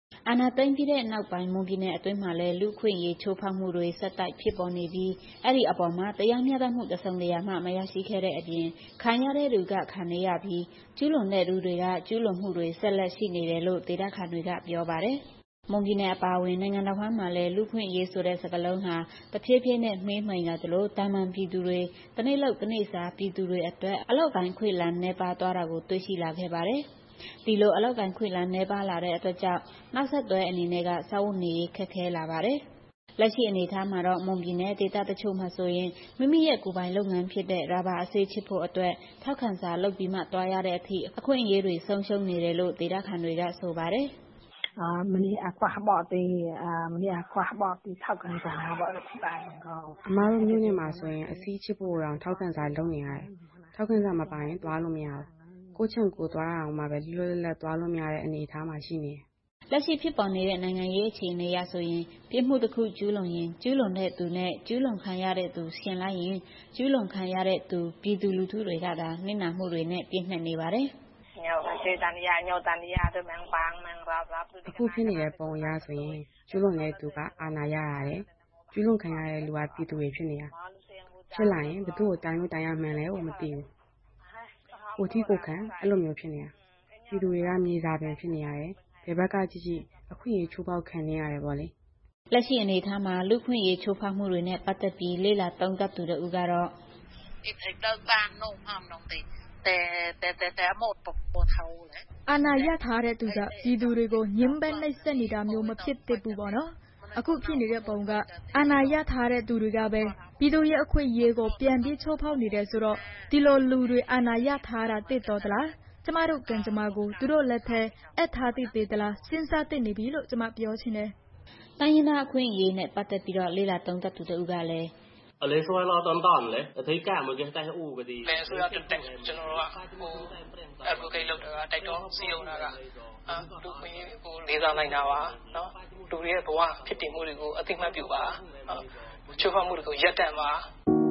အာဏာသိမ်းပြီးတဲ့နောက်ပိုင်းမွန်ပြည်နယ်အတွင်းမှာလည်းလူခွင့်ရေးချိုးဖောက်မှုတွေဆက်တိုက်ဖြစ်ပေါ်နေပြီးအဲ့ဒီအပေါ်မှာတရားမျှတမှုတစုံတရာမှမရရှိခဲ့တဲ့အပြင်ခံရတဲ့လူကခံနေရပြီးကျူးလွန်တဲ့လူတွေကကျူးလွန်မှုတွေဆက်လက်ရှိနေတယ်လို့ဒေသခံတွေကပြောပါတယ်မွန်ပြည်နယ်အပါအဝင်နိုင်ငံတော်မှာလည်းလူခွင့်ရေးဆိုတဲ့စကားလုံးဟာတဖြည်းဖြည်းနဲ့မှေးမှိန်လာသလိုတာမန်ပြည်သူတွေတနေ့လောက်တနေ့စားပြည်သူတွေအတွက်အလောက်ကိုင်းခွေလန်းနေပါသွားတာကိုတွေ့ရှိလာခဲ့ပါတယ်ဒီလိုအလောက်ကိုင်းခွေလန်းနေပါလာတဲ့အတွက်ကြောင့်နောက်ဆက်တွဲအနေနဲ့ကစာဝတ်နေရေးခက်ခဲလာပါတယ်လက်ရှိအနေအထားမှာတော့မွန်ပြည်နယ်ဒေသတချို့မှာဆိုရင်မိမိရဲ့ကိုယ်ပိုင်လုပ်ငန်းဖြစ်တဲ့ရာဘာအစေးချစ်ဖို့အတွက်ထောက်ခံစာလုပ်ပြီးမှတွားရတဲ့အထိအခွင့်အရေးတွေဆုံးရှုံးနေတယ်လို့ဒေသခံတွေကဆိုပါတယ်အာမနီအကွာဘော့တေးအာမနီအကွာဘော့တီထောက်ခံစာဘော့ဖြစ်ပါတယ်ကောအမားတို့မျိုးနေမှာဆိုရင်အစည်းချစ်ဖို့တောင်ထောက်ခံစာလုပ်နေရတယ်ထောက်ခံစာမပါရင်တွားလို့မရဘူးကိုချင်ကိုသွားအောင်မှာပဲလွတ်လပ်လပ်သွားလို့မရတဲ့အနေအထားမှာရှိနေလက်ရှိဖြစ်ပေါ်နေတဲ့နိုင်ငံရေးအခြေအနေအရဆိုရင်ပြစ်မှုတစ်ခုကျူးလွန်ရင်ကျူးလွန်တဲ့သူနဲ့ကျူးလွန်ခံရတဲ့သူရှင်လိုက်ရင်ကျူးလွန်ခံရတဲ့သူပြည်သူလူထုတွေကသာနှိမ့်နာမှုတွေနဲ့ပြည့်နှက်နေပါတယ်ညောစေတန်ရညောတန်ရတို့မန်ပန်းမန်ရာဘာအခုဖြစ်နေတဲ့ပုံအရဆိုရင်ကျူးလွန်တဲ့သူကအာဏာရရတယ်ကျူးလွန်ခံရတဲ့လူကပြည်သူတွေဖြစ်နေတာဖြစ်လာရင်ဘယ်သူ့ကိုတိုင်းလို့တိုင်းရမှန်းလဲကိုမသိဘူးကိုတီကိုခံအဲ့လိုမျိုးဖြစ်နေတာပြည်သူတွေကမြေစာပင်ဖြစ်နေရတယ်ဘယ်ဘက်ကကြည့်ကြည့်အခွင့်အရေးချိုးဖောက်ခံနေရတယ်ပေါ့လေလက်ရှိအနေအထားမှာလူခွင့်ရေးချိုးဖောက်မှုတွေနဲ့ပတ်သက်ပြီးလေ့လာသုံးသပ်သူတို့ကတော့ဒီဖိတ်တော့ဘာနိုမှမလုပ်တဲ့แต่แต่แต่แต่หมดปวดเท้าเลยအာဏာရထားတဲ့သူကပြည်သူတွေကိုညှဉ်းပန်းနှိပ်စက်နေတာမျိုးမဖြစ်သင့်ဘူးပေါ့နော်အခုဖြစ်နေတဲ့ပုံကအာဏာရထားတဲ့သူတွေကပဲပြည်သူရဲ့အခွင့်အရေးကိုပြန်ပြီးချိုးဖောက်နေတယ်ဆိုတော့ဒီလိုလူတွေအာဏာရထားတာသိတော့သလားကျမတို့ကံကြမ္မာကိုသူတို့လက်ထဲအပ်ထားသိသေးသလားစဉ်းစားသိနေပြီလို့ကျမပြောချင်တယ်တိုင်းရင်းသားအခွင့်အရေးနဲ့ပတ်သက်ပြီးတော့လေ့လာသုံးသပ်သူတို့ကလည်းအလေးဆိုလာတန်တန်လေအထိကမကတဲ့ဥပဒေလဲဆိုရတဲ့ကျွန်တော်ကဟို advocate လုပ်တာကတိုက်တော့စီယုံတာကလူခွင့်ရေးကိုလေးစားနိုင်တာပါနော်လူတွေရဲ့ဘဝဖြစ်တည်မှုတွေကိုအသိမှတ်ပြုပါချိုးဖောက်မှုတွေကိုရပ်တန့်ပါ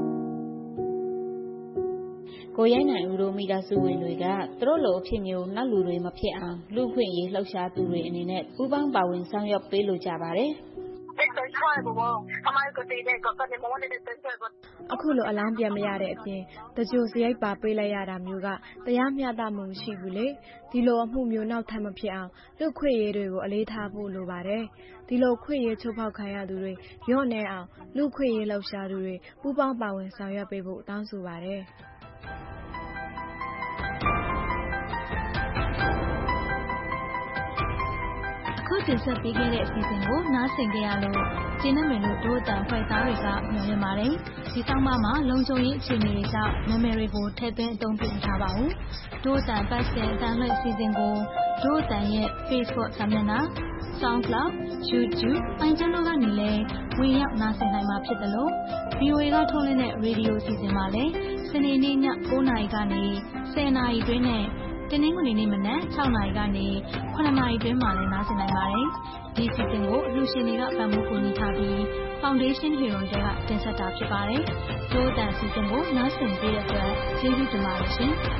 ကိုရိုင်းနိုင်ဦးတို့မိသားစုဝင်တွေကသူတို့လိုအဖြစ်မျိုးနောက်လူတွေမဖြစ်အောင်လူခွင့်ရေးလှုပ်ရှားသူတွေအနေနဲ့ပူးပေါင်းပါဝင်ဆောင်ရွက်ပေးလိုကြပါတယ်အခုလိုအလောင်းပြန်မရတဲ့အပြင်တကြိုစရိုက်ပါပေးလိုက်ရတာမျိုးကတရားမျှတမှုမရှိဘူးလေဒီလိုအမှုမျိုးနောက်ထပ်မဖြစ်အောင်လူခွင့်ရေးတွေကိုအလေးထားဖို့လိုပါတယ်ဒီလိုခွင့်ရေးချိုးဖောက်ခံရသူတွေရော့နေအောင်လူခွင့်ရေးလှုပ်ရှားသူတွေပူးပေါင်းပါဝင်ဆောင်ရွက်ပေးဖို့တောင်းဆိုပါတယ်ခုတင်ဆက်ပေးခဲ့တဲ့အစီအစဉ်ကိုနားဆင်ကြရလို့ကျင်းနေမယ်လို့တို့တန်ဖွဲ့သားတွေကမျှော်လင့်ပါတယ်။ဒီဆောင်မမှာလုံခြုံရေးအခြေအနေတွေကြောင့်နာမည်တွေကိုထည့်သွင်းအသုံးပြုထားပါဘူး။တို့တန်ပတ်စင်အတန်းလိုက်အစီအစဉ်ကိုတို့တန်ရဲ့ Facebook စာမျက်နှာ SoundCloud, YouTube, iTunes တို့ကနေလည်းဝင်ရောက်နားဆင်နိုင်မှာဖြစ်တယ်လို့ ဗွီအိုအေ ကထုတ်လွှင့်တဲ့ရေဒီယိုအစီအစဉ်မှာလည်းစနေနေ့ည၉နာရီကနေ၁၀နာရီတွင်းနဲ့တနင်္ဂနွေနေ့မနက်၆နာရီကနေခုနှစ်နာရီတွင်းမှာလည်းနားဆင်နိုင်ပါတယ်။ဒီစီစဉ်ကိုအလှူရှင်တွေကပံ့ပိုးကူညီထားပြီး Foundation Hero တွေကတင်ဆက်တာဖြစ်ပါတယ်။တို့တန်စီစဉ်ကိုနားဆင်ပေးတဲ့အတွက်ကျေးဇူးတင်ပါတယ်ရှင်။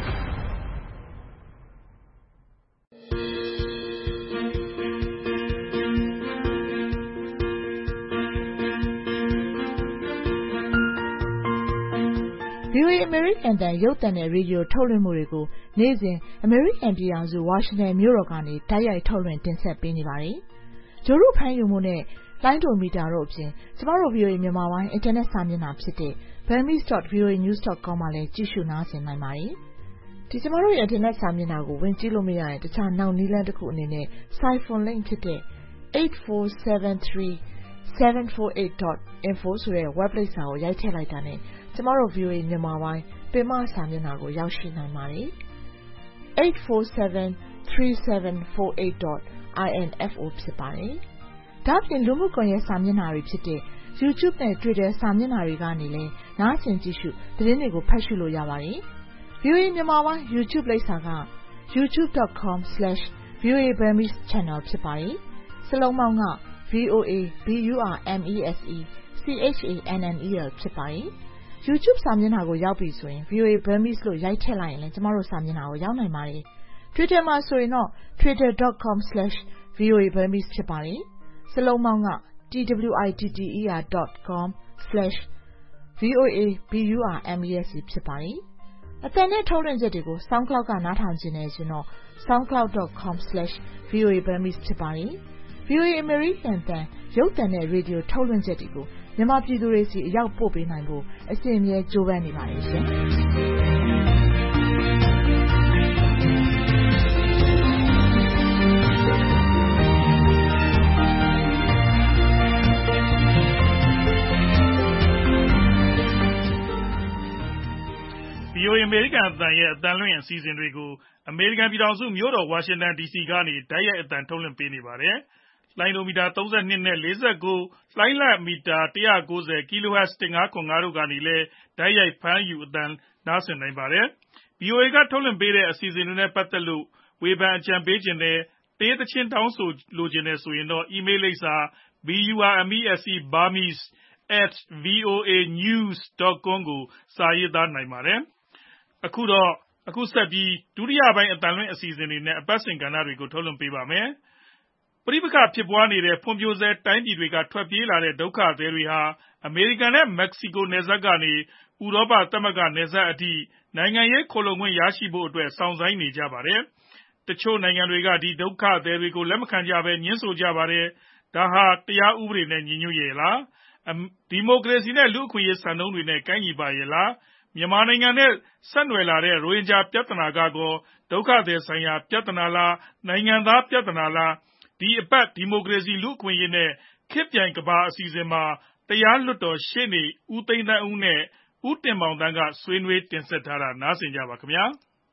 ဗွီအိုအေ American တန်ရုပ်သံနဲ့ရေဒီယိုထုတ်လွှင့်မှုတွေကိုနေ့စဉ် American ပြည်ထောင်စုဝါရှင်တန်မြို့တော်ကနေတိုက်ရိုက်ထုတ်လွှင့်တင်ဆက်ပေးနေပါတယ်။ဂျိုရုဖမ်းယူမှုနဲ့လိုင်းဒိုမီတာတို့အပြင်ကျမတို့ ဗွီအိုအေ မြန်မာပိုင်းအင်တာနက်စာမျက်နှာဖြစ်တဲ့ burmese dot v o a news dot com မှာလည်းကြည့်ရှုနားဆင်နိုင်ပါတယ်။ဒီကျမတို့ရဲ့အင်တာနက်စာမျက်နှာကိုဝင်ကြည့်လို့မရရင်တခြားနောက်နည်းလမ်းတစ်ခုအနေနဲ့ Siphon link ဖြစ်တဲ့ eight four seven three seven four eight dot info ဆိုတဲ့ web လိပ်စာကိုရိုက်ထည့်လိုက်တာနဲ့ကျမတို့ ဗွီအိုအေ မြန်မာပိုင်းပင်မစာမျက်နှာကိုရောက်ရှိနိုင်ပါတယ်။ eight four seven three seven four eight dot info ဖြစ်ပါတယ်။ဒါ့အပြင်လူမှုကွန်ရက်စာမျက်နှာတွေဖြစ်တဲ့ YouTube နဲ့ Twitter စာမျက်နှာတွေကနေလည်းနားဆင်ကြည့်ရှုသတင်းတွေကိုဖတ်ရှုလို့ရပါတယ်။ ဗွီအိုအေ မြန်မာပိုင်း YouTube လိပ်စာက youtube dot com slash v o a burmese channel ဖြစ်ပါတယ်။စလုံးပေါင်းက V O A B U R M E S E C H A N N E L ဖြစ်ပါတယ်။ YouTube စာမျက်နှာကိုရောက်ပြီဆိုရင် V O A Burmese လို့ရိုက်ထည့်လိုက်ရင်လည်းကျမတို့စာမျက်နှာကိုရောက်နိုင်ပါတယ်။ Twitter မှာဆိုရင်တော့ twitter dot com slash v ဗွီအိုအေ Burmese ဖြစ်ပါတယ်။စာလုံးပေါင်းက t w i t t e r dot com slash v o a b u r m e s ဖြစ်ပါတယ်။အသံနဲ့ထုတ်လွှင့်ချက်တွေကို SoundCloud ကနားထောင်ခြင်းနဲ့ဆိုတော့ soundcloud dot com slash v o a burmese ဖြစ်ပါတယ်။ ဗွီအိုအေ American အသံရုပ်သံနဲ့ရေဒီယိုထုတ်လွှင့်ချက်တွေကိုမြန်မာပြည်သူတွေစီအရောက်ပို့ပေးနိုင်ဖို့အစဉ်အမြဲကြိုးပမ်းနေပါတယ်ရှင်။ဗွီအိုအေ American အသံရဲ့အသံလွှင့်အစီအစဉ်တွေကိုအမေရိကန်ပြည်ထောင်စုမြို့တော်ဝါရှင်တန်ဒီစီကနေတိုက်ရိုက်အသံထုတ်လွှင့်ပေးနေပါတယ်။လိုင်းဒိုမီတာသုံး၂နဲ့၄၉လှိုင်းလမီတာ၁၉၀ kHz ၁၅ခွန်ငါတို့ကနေလည်းတိုက်ရိုက်ဖမ်းယူအသံနားဆင်နိုင်ပါတယ်။ ဗွီအိုအေကထုတ်လွှင့်ပေးတဲ့အစီအစဉ်တွေနဲ့ပတ်သက်လို့ဝေဖန်အကြံပေးချင်တယ်တေးသချင်းတောင်းဆိုလိုချင်တယ်ဆိုရင်တော့ email လိပ်စာ burmese burmese at v o a news dot com ကိုစာရေးသားနိုင်ပါတယ်။အခုတော့အခုဆက်ပြီးဒုတိယပိုင်းအတန်လွင့်အစီအစဉ်တွေနဲ့အပတ်စဉ်ကဏ္ဍတွေကိုထုတ်လွှင့်ပေးပါမယ်။ပဋိပက္ခဖြစ်ပွားနေတဲ့ဖွံ့ဖြိုးဆဲတိုင်းပြည်တွေကထွက်ပြေးလာတဲ့ဒုက္ခသည်တွေဟာအမေရိကန်နဲ့မက္ကဆီကိုနယ်စပ်ကနေဥရောပသမဂ္ဂနယ်စပ်အထိနိုင်ငံရေးခိုလှုံခွင့်ရရှိဖို့အတွက်စောင့်ဆိုင်းနေကြပါတယ်။တချို့နိုင်ငံတွေကဒီဒုက္ခသည်တွေကိုလက်မခံကြဘဲငြင်းဆိုကြပါတယ်။ဒါဟာတရားဥပဒေနဲ့ညီညွတ်ရဲ့လား။ဒီမိုကရေစီနဲ့လူ့အခွင့်အရေးစံနှုန်းတွေနဲ့ကိုက်ညီပါရဲ့လား။မြန်မာနိုင်ငံနဲ့ဆက်နွယ်လာတဲ့ရိုဟင်ဂျာပြဿနာကကောဒုက္ခသည်ဆိုင်ရာပြဿနာလားနိုင်ငံသားပြဿနာလားဒီအပတ်ဒီမိုကရေစီလူ့အခွင့်အရေးနဲ့ခေတ်ပြိုင်ကမ္ဘာအစီအစဉ်မှာတရားလွှတ်တော်ရှေ့နေဦးသိန်းသန်းဦးနဲ့ဦးတင်မောင်သန်းကဆွေးနွေးတင်ဆက်ထားတာနားဆင်ကြပါခင်ဗျာ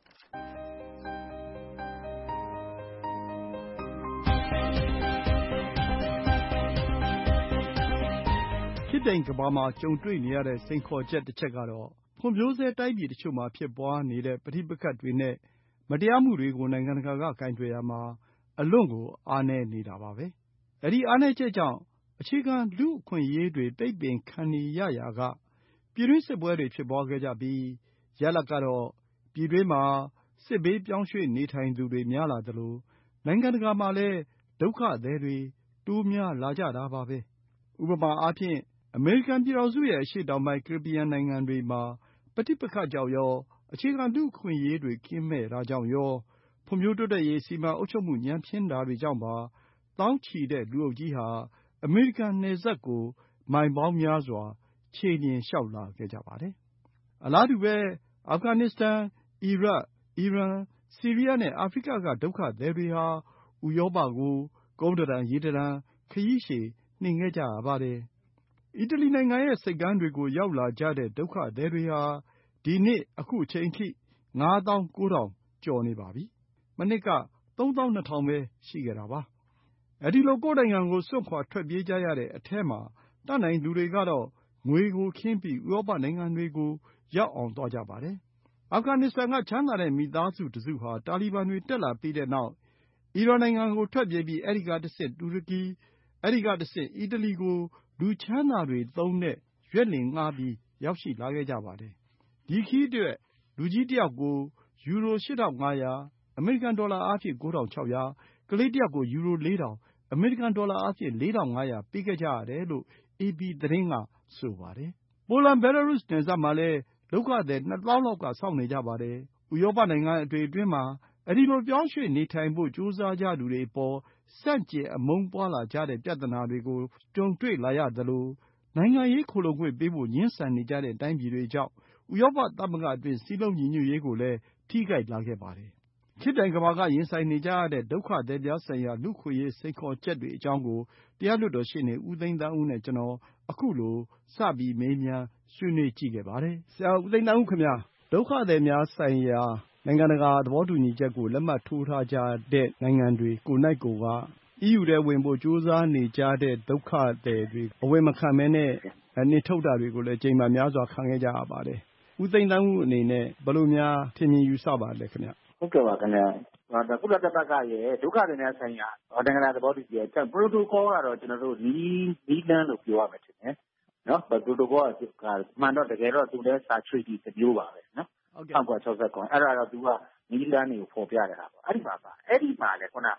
ခေတ်ပြိုင်ကမ္ဘာမှာကြုံတွေ့နေရတဲ့စိန်ခေါ်ချက်တစ်ချက်ကတော့ဖွံ့ဖြိုးဆဲတိုင်းပြည်တချို့မှာဖြစ်ပွားနေတဲ့ပဋိပက္ခတွေနဲ့မတရားမှုတွေကိုနိုင်ငံတကာကကိုင်တွယ်ရာမှာအလွန့်ကိုအားနည်းနေတာပါပဲ။အဲဒီအားနည်းချက်ကြောင့်အခြေခံလူ့အခွင့်အရေးတွေပိတ်ပင်ခံနေရရာကပြည်တွင်းစစ်ပွဲတွေဖြစ်ပွားခဲ့ကြပြီးရလဒ်ကတော့ပြည်တွင်းမှာစစ်ဘေးပြောင်းရွှေ့နေထိုင်သူတွေများလာသလိုနိုင်ငံတကာမှာလည်းဒုက္ခသည်တွေတိုးများလာကြတာပါပဲ။ဥပမာအားဖြင့်အမေရိကန်ပြည်ထောင်စုရဲ့အရှေ့တောင်ပိုင်းကရစ်ဘီယန်နိုင်ငံတွေမှာပဋိပက္ခကြောင့်ရောအခြေခံလူ့အခွင့်အရေးတွေကင်းမဲ့တာကြောင့်ရောဖွံ့ဖြိုးတိုးတက်ရေးစီမံအုပ်ချုပ်မှုညံ့ဖျင်းတာတွေကြောင့်ပါသောင်းချီတဲ့လူအုပ်ကြီးဟာအမေရိကန်နယ်စပ်ကိုမိုင်ပေါင်းများစွာခြေလျင်လျှောက်လာခဲ့ကြပါတယ်။အလားတူပဲအာဖဂန်နစ္စတန်အီရတ်အီရန်ဆီးရီးယားနဲ့အာဖရိကကဒုက္ခသည်တွေဟာဥရောပကိုကုန်းတရံရေတရံခရီးရှည်နှင်ခဲ့ကြရပါတယ်။အီတလီနိုင်ငံရဲ့ဆိပ်ကမ်းတွေကိုရောက်လာကြတဲ့ဒုက္ခသည်တွေဟာဒီနှစ်အခုအချိန်ထိငါးသောင်းကိုးထောင်ကျော်နေပါပြီ။မနှစ်ကသုံးသောင်းနှစ်ထောင်ပဲရှိခဲ့တာပါ။အဲဒီလိုကိုယ့်နိုင်ငံကိုစွန့်ခွာထွက်ပြေးကြရတဲ့အထဲမှာတတ်နိုင်သူတွေကတော့ငွေကိုခင်းပြီးဥရောပနိုင်ငံတွေကိုရောက်အောင်သွားကြပါတယ်။အာဖဂန်နစ္စတန်ကချမ်းသာတဲ့မိသားစုတစုဟာတာလီဘန်တွေတက်လာပြီးတဲ့နောက်အီရန်နိုင်ငံကိုထွက်ပြေးပြီးအဲဒီကတဆင့်တူရကီအဲဒီကတဆင့်အီတလီကိုလူချမ်းသာတွေသုံးတဲ့ရွက်လှေငှားပြီးရောက်ရှိလာခဲ့ကြပါတယ်။ဒီခရီးအတွက်လူကြီးတစ်ယောက်ကိုယူရိုရှစ်ထောင့်ငါးရာအမေရိကန်ဒေါ်လာအားဖြင့်ကိုးထောင်ခြောက်ရာကလေးတစ်ယောက်ကိုယူရိုလေးထောင်အမေရိကန်ဒေါ်လာအားဖြင့်လေးထောင်ငါးရာပေးခဲ့ကြရတယ်လို့အေပီသတင်းကဆိုပါတယ်။ပိုလန်ဘဲလာရုစ်နယ်စပ်မှာလည်းဒုက္ခသည်နှစ်သောင်းလောက်ကစောင့်နေကြပါတယ်။ဥရောပနိုင်ငံတွေအတွင်းမှာအဲဒီလိုပြောင်းရွှေ့နေထိုင်ဖို့ကြိုးစားကြသူတွေအပေါ်ဆန့်ကျင်အမုန်းပွားလာကြတဲ့ပြဿနာတွေကိုကြုံတွေ့လာရသလိုနိုင်ငံရေးခိုလှုံခွင့်ပေးဖို့ငြင်းဆန်နေကြတဲ့တိုင်းပြည်တွေကြောင့်ဥရောပသမဂ္ဂအတွင်းစည်းလုံးညီညွတ်ရေးကိုလည်းထိခိုက်လာခဲ့ပါတယ်။ခေတ်ပြိုင်ကမ္ဘာကရင်ဆိုင်နေကြရတဲ့ဒုက္ခသည်များဆိုင်ရာလူ့အခွင့်အရေးစိန်ခေါ်ချက်တွေအကြောင်းကိုတရားလွှတ်တော်ရှေ့နေဦးသိန်းသန်းဦးနဲ့ကျွန်တော်အခုလိုစပြီးမေးမြန်းဆွေးနွေးကြည့်ခဲ့ပါတယ်။ဆရာဦးသိန်းသန်းဦးခင်ဗျာဒုက္ခသည်များဆိုင်ရာနိုင်ငံတကာသဘောတူညီချက်ကိုလက်မှတ်ထိုးထားကြတဲ့နိုင်ငံတွေကိုယ်နှိုက်ကိုကအီးယူထဲဝင်ဖို့ကြိုးစားနေကြတဲ့ဒုက္ခသည်တွေအဝင်မခံဘဲနဲ့နှင်ထုတ်တာတွေကိုလည်းကြိမ်ဖန်များစွာခံခဲ့ကြရပါတယ်။ဦးသိန်းသန်းဦးအနေနဲ့ဘယ်လိုများထင်မြင်ယူဆပါလဲခင်ဗျ။ဟုတ်ကဲ့ပါခင်ဗျ။ကုလသမဂ္ဂရဲ့ဒုက္ခသည်များဆိုင်ရာနိုင်ငံတကာသဘောတူညီချက် protocol ကတော့ကျွန်တော်တို့နီးနီးလန်းလို့ပြောရမယ်ထင်တယ်။နော် protocol ကမှန်တော့တကယ်တော့သူလည်းစာ treaty တစ်မျိုးပါပဲနော်။ဟုတ်ကဲ့။၁၉၆၇အဲ့ဒါတော့သူကနီးလန်းတွေကိုဖော်ပြတဲ့ဟာပေါ့။အဲ့ဒီမှာပါအဲ့ဒီမှာလည်းခုနဆ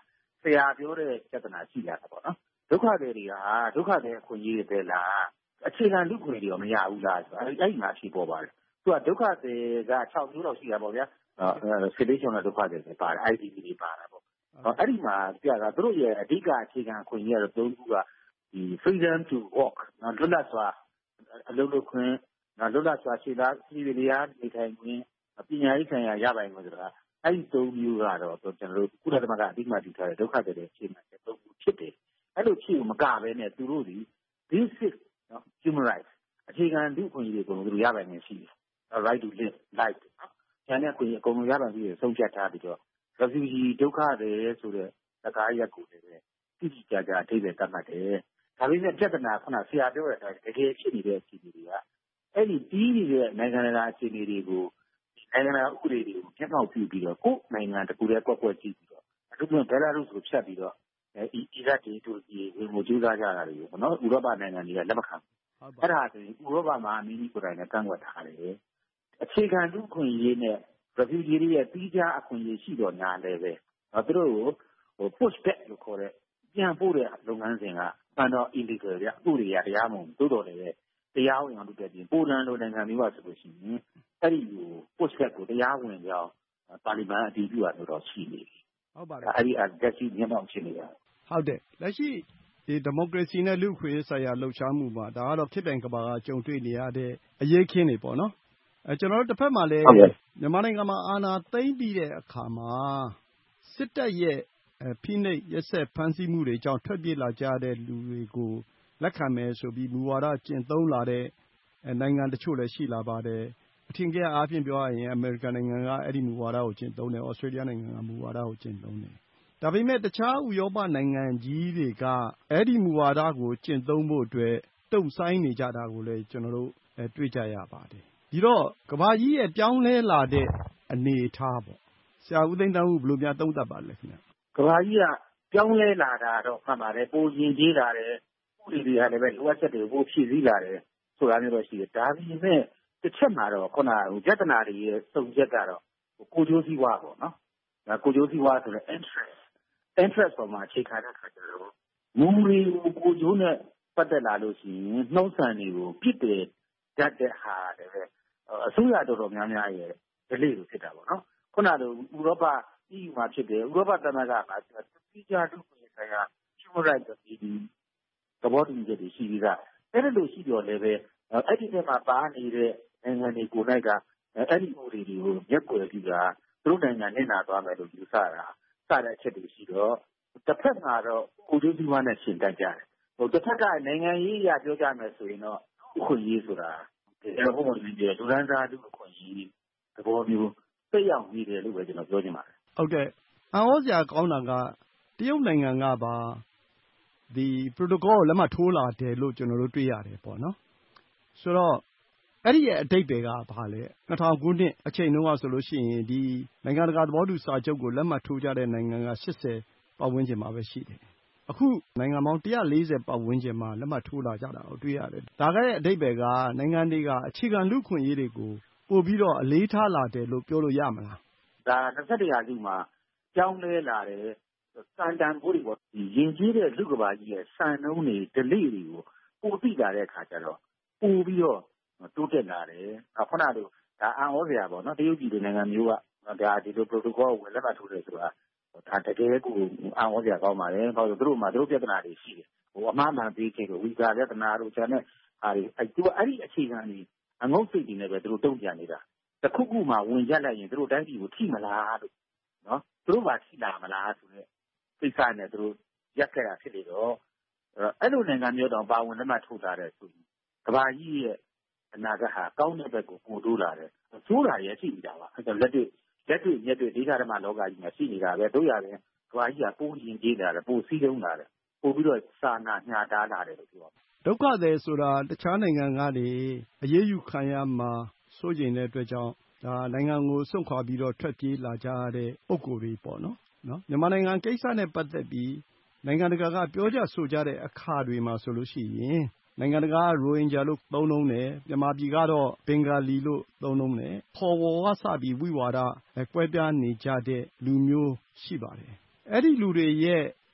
ရာပြောတဲ့ပြဿနာရှိလာတာပေါ့နော်ဒုက္ခတွေတွေကဒုက္ခတွေအခွင့်အရေးတွေလားအခြေခံလူ့ခွင့်တွေရောမရဘူးလားဆိုအဲ့အဲ့မှာရှိပေါ်ပါတယ်သူကဒုက္ခတွေက၆မျိုးလောက်ရှိတာပေါ့ဗျာစစ်ပေးချုံတဲ့ဒုက္ခတွေပါတယ် I D P တွေပါတာပေါ့အဲ့ဒီမှာပြတာသူတို့ရဲ့အဓိကအခြေခံအခွင့်အရေးကတော့သုံးခုကဒီ freedom to walk နော်လွတ်လပ်စွာအလုပ်လုပ်ခွင့်နော်လွတ်လပ်စွာရှိသားပြည်သူများနေထိုင်ခွင့်ပညာရေးဆိုင်ရာရပိုင်ခွင့်ဆိုတာအဲ့ဒီသုံးမျိုးကတော့ကျွန်တော်တို့ကုလသမဂ္ဂအဓိကမှတည်ထားတဲ့ဒုက္ခတွေရဲ့အခြေခံသုံးခုဖြစ်တယ်အဲ့လိုဖြစ်မကပဲနဲ့သူတို့ဒီ basic နော် human rights အခြေခံလူ့အခွင့်အရေးတွေကိုသူတို့ရပိုင်ခွင့်ရှိတယ် right to live life နော်ဉာဏ်နဲ့ခွင့်အကုန်လုံးရပိုင်ခွင့်ဆုံးဖြတ်ထားပြီးတော့ refugee ဒုက္ခတွေဆိုတဲ့စကားရပ်ကိုလည်းတိတိကျကျအထိပ္ပယ်သတ်မှတ်တယ်ဒါပေမဲ့ပြဿနာခုနဆရာပြောတဲ့အတိုင်းတကယ်ဖြစ်နေတဲ့အခြေအနေတွေကအဲ့ဒီပြီးနေတဲ့နိုင်ငံတကာအခြေအနေတွေကိုနိုင်ငံတကာဥပဒေတွေကိုပြတ်ပေါက်ပြုပြီးတော့ကိုယ်နိုင်ငံတကူတည်းကွက်ကွက်ကြည့်ပြီးတော့အထူးသဖြင့်ဘယ်လာရုစ်ကိုဖြတ်ပြီးတော့အီရတ်တွေတူရကီဝင်မှုကြိုးစားကြတာတွေကိုပေါ့နော်ဥရောပနိုင်ငံတွေကလက်မခံဘူးအဲ့ဒါဆိုရင်ဥရောပမှာအမီးကြီးကိုယ်တိုင်လည်းကန့်ကွက်ထားတယ်အခြေခံလူ့အခွင့်အရေးနဲ့ refugee တွေရဲ့ပြီးကြားအခွင့်အရေးရှိတော့ညာလည်းပဲနော်သူတို့ကိုဟို push back လို့ခေါ်တဲ့ပြန်ပို့တဲ့လုပ်ငန်းစဉ်ကမှန်တော့ illegal ပြဥပဒေရတရားမဟုတ်ဘူးတိုးတော်လည်းတရားဝင်အောင်လုပ်တဲ့ပြင်ပိုလန်လိုနိုင်ငံမျိုးပါဆိုလို့ရှိရင်အဲ့ဒီကို push back ကိုတရားဝင်ကြောင်းပါလီမန်အတည်ပြုရလို့တော့ရှိနေပြီဟုတ်ပါတယ်အဲ့ဒီအတက်ရှိညမောင်ရှိနေတာဟုတ်တယ်လက်ရှိဒီဒီမိုကရေစီနဲ့လူ့အခွင့်အရေးဆိုင်ရာလှုပ်ရှားမှုမှာဒါကတော့ခေတ်တိုင်ကဘာကကြုံတွေ့နေရတဲ့အရေးခင်းတွေပေါ့နော်အဲကျွန်တော်တို့တစ်ဖက်မှာလည်းမြန်မာနိုင်ငံမှာအာဏာသိမ်းပြီးတဲ့အခါမှာစစ်တပ်ရဲ့ဖိနှိပ်ရက်စက်ဖမ်းဆီးမှုတွေကြောင့်ထွက်ပြေးလာကြတဲ့လူတွေကိုလက်ခံမယ်ဆိုပြီးမူဝါဒကျင့်သုံးလာတဲ့နိုင်ငံတချို့လည်းရှိလာပါတယ်အထင်ကရအားဖြင့်ပြောရရင်အမေရိကန်နိုင်ငံကအဲ့ဒီမူဝါဒကိုကျင့်သုံးတယ်ဩစတြေးလျနိုင်ငံကမူဝါဒကိုကျင့်သုံးတယ်ဒါပေမဲ့တခြားဥရောပနိုင်ငံကြီးတွေကအဲ့ဒီမူဝါဒကိုကျင့်သုံးဖို့အတွက်တုံ့ဆိုင်းနေကြတာကိုလည်းကျွန်တော်တို့တွေ့ကြရပါတယ်ဒီတော့ကမ္ဘာကြီးရဲ့ပြောင်းလဲလာတဲ့အနေအထားပေါ့ဆရာဦးသိန်းသန်းဦးဘယ်လိုများသုံးသပ်ပါလဲခင်ဗျကမ္ဘာကြီးကပြောင်းလဲလာတာတော့မှန်ပါတယ်ပိုရင်ကြီးလာတယ်ဥပဒေတွေကလည်းပဲလိုအပ်ချက်တွေကိုဖြည့်ဆည်းလာတယ်ဆိုတာမျိုးတော့ရှိတယ်ဒါပေမဲ့တစ်ချက်မှာတော့ခုနကပြဿနာတွေရဲ့စုံချက်ကတော့ကိုကျိုးစည်းဝါပေါ့နော်ဒါကိုကျိုးစည်းဝါဆိုတဲ့ interest interest ပေါ်မှာအခြေခံတဲ့ခါကျတော့မူတွေကိုကိုကျိုးနဲ့ပတ်သက်လာလို့ရှိရင်နှုံးဆန်တွေကိုပြစ်တယ်တတ်တဲ့ဟာလည်းပဲအစိုးရတော်တော်များများရဲ့ delay ကိုဖြစ်တာပေါ့နော်ခုနကဥရောပ E U မှာဖြစ်တယ်ဥရောပသမဂ္ဂမှာတိကျတူဆိုင်ရာ human rights ဒီသဘောတူညီချက်တွေရှိပြီးသားအဲ့ဒါလို့ရှိတော့လည်းပဲအဲ့ဒီထဲမှာပါနေတဲ့နိုင်ငံတွေကိုနိုင်ကအဲ့ဒီဥပဒေတွေကိုရက်ွယ်ပြီးတာသူတို့နိုင်ငံနဲ့နာသွားမယ်လို့ယူဆတာစတဲ့အချက်တွေရှိတော့တစ်ဖက်မှာတော့ကိုကျိုးစည်းဝါးနဲ့ရှင်းတတ်ကြတယ်ဟိုတစ်ဖက်ကနိုင်ငံရေးအရပြောကြမယ်ဆိုရင်တော့အခွင့်အရေးဆိုတာကျွန်တော်ဘုံဘုံကြီးလူဒန်းစားလူအခွင့်အရေးသဘောမျိုးသိရောက်နေတယ်လို့ပဲကျွန်တော်ပြောချင်ပါတယ်ဟုတ်ကဲ့အံ့ဩစရာကောင်းတာကတရုတ်နိုင်ငံကပါဒီ protocol ကိုလက်မှတ်ထိုးလာတယ်လို့ကျွန်တော်တို့တွေ့ရတယ်ပေါ့နော်ဆိုတော့အဲ့ဒီရဲ့အဓိပ္ပာယ်ကဘာလဲနှစ်ထောင်ခုနှစ်အချိန်တုန်းကဆိုလို့ရှိရင်ဒီနိုင်ငံတကာသဘောတူစာချုပ်ကိုလက်မှတ်ထိုးကြတဲ့နိုင်ငံက၈၀ပတ်ဝန်းကျင်မှာပဲရှိတယ်အခုနိုင်ငံပေါင်း၁၄၀ပတ်ဝန်းကျင်မှာလက်မှတ်ထိုးလာကြတာကိုတွေ့ရတယ်ဒါကရဲ့အဓိပ္ပာယ်ကနိုင်ငံတွေကအခြေခံလူ့အခွင့်အရေးတွေကိုပို့ပြီးတော့အလေးထားလာတယ်လို့ပြောလို့ရမလားဒါ၂၁ရာစုမှာကြောင်းလဲလာတယ်စံတန်ဖိုးတွေပေါ့ယဉ်ကျေးတဲ့လူကဘာကြီးရဲ့စံနှုန်းတွေ delay တွေကိုပိုသိလာတဲ့အခါကျတော့ပို့ပြီးတော့တိုးတက်လာတယ်ခုနကလိုဒါအံ့ဩစရာပေါ့နော်တရုတ်ပြည်လိုနိုင်ငံမျိုးကဒါဒီလို protocol ကိုလက်မှတ်ထိုးတယ်ဆိုတာဒါတကယ်ကိုအံ့ဩစရာကောင်းပါတယ်ဘာလို့သူတို့မှသူတို့ပြဿနာတွေရှိတယ်ဟိုအမှားမှန်ပေးခြင်းကိုဝီဇာပြဿနာတို့ကျန်တဲ့ဟာတွေအဲ့ဒီအဲ့ဒီအခြေခံတွေအငုတ်စိတ်တွေနဲ့ပဲသူတို့တုံ့ပြန်နေတာတခုခုမှဝင်ရက်လိုက်ရင်သူတို့တိုင်းပြည်ကိုထိမလားလို့နော်သူတို့ပါထိလာမလားဆိုတဲ့ကိစ္စနဲ့သူတို့ရက်ခဲ့တာဖြစ်နေတော့အဲ့လိုနိုင်ငံမျိုးတောင်ပါဝင်လက်မှတ်ထိုးထားတဲ့ဆိုရင်ကမ္ဘာကြီးရဲ့အနာဂတ်ဟာကောင်းတဲ့ဘက်ကိုပို့တိုးလာတယ်ဆိုးတာရဲ့ရှိနေတာပါအဲ့တော့လက်တွေ့လက်တွေ့ညက်တွေ့ဒေသဓမ္မလောကကြီးမှာရှိနေတာပဲတို့ရတယ်ကမ္ဘာကြီးကပိုးရင်ကြီးလာတယ်ပိုးစည်းလုံးလာတယ်ပို့ပြီးတော့စာနာညာတားလာတယ်လို့ပြောဒုက္ခသည်ဆိုတာတခြားနိုင်ငံကနေအရေးယူခံရမှာစိုးကျင်တဲ့အတွက်ကြောင့်ဒါနိုင်ငံကိုစွန့်ခွာပြီးတော့ထွက်ပြေးလာကြတဲ့ပုံကိုယ်တွေပေါ့နော်နော်မြန်မာနိုင်ငံကိစ္စနဲ့ပတ်သက်ပြီးနိုင်ငံတကာကပြောကြဆိုကြတဲ့အခါတွေမှာဆိုလို့ရှိရင်နိုင်ငံတကာကရိုဟင်ဂျာလို့သုံးနှုန်းတယ်မြန်မာပြည်ကတော့ဘင်္ဂါလီလို့သုံးနှုန်းတယ်ခေါ်ဝေါ်ကစပြီးဝိဝါဒကွဲပြားနေကြတဲ့လူမျိုးရှိပါတယ်အဲ့ဒီလူတွေရဲ့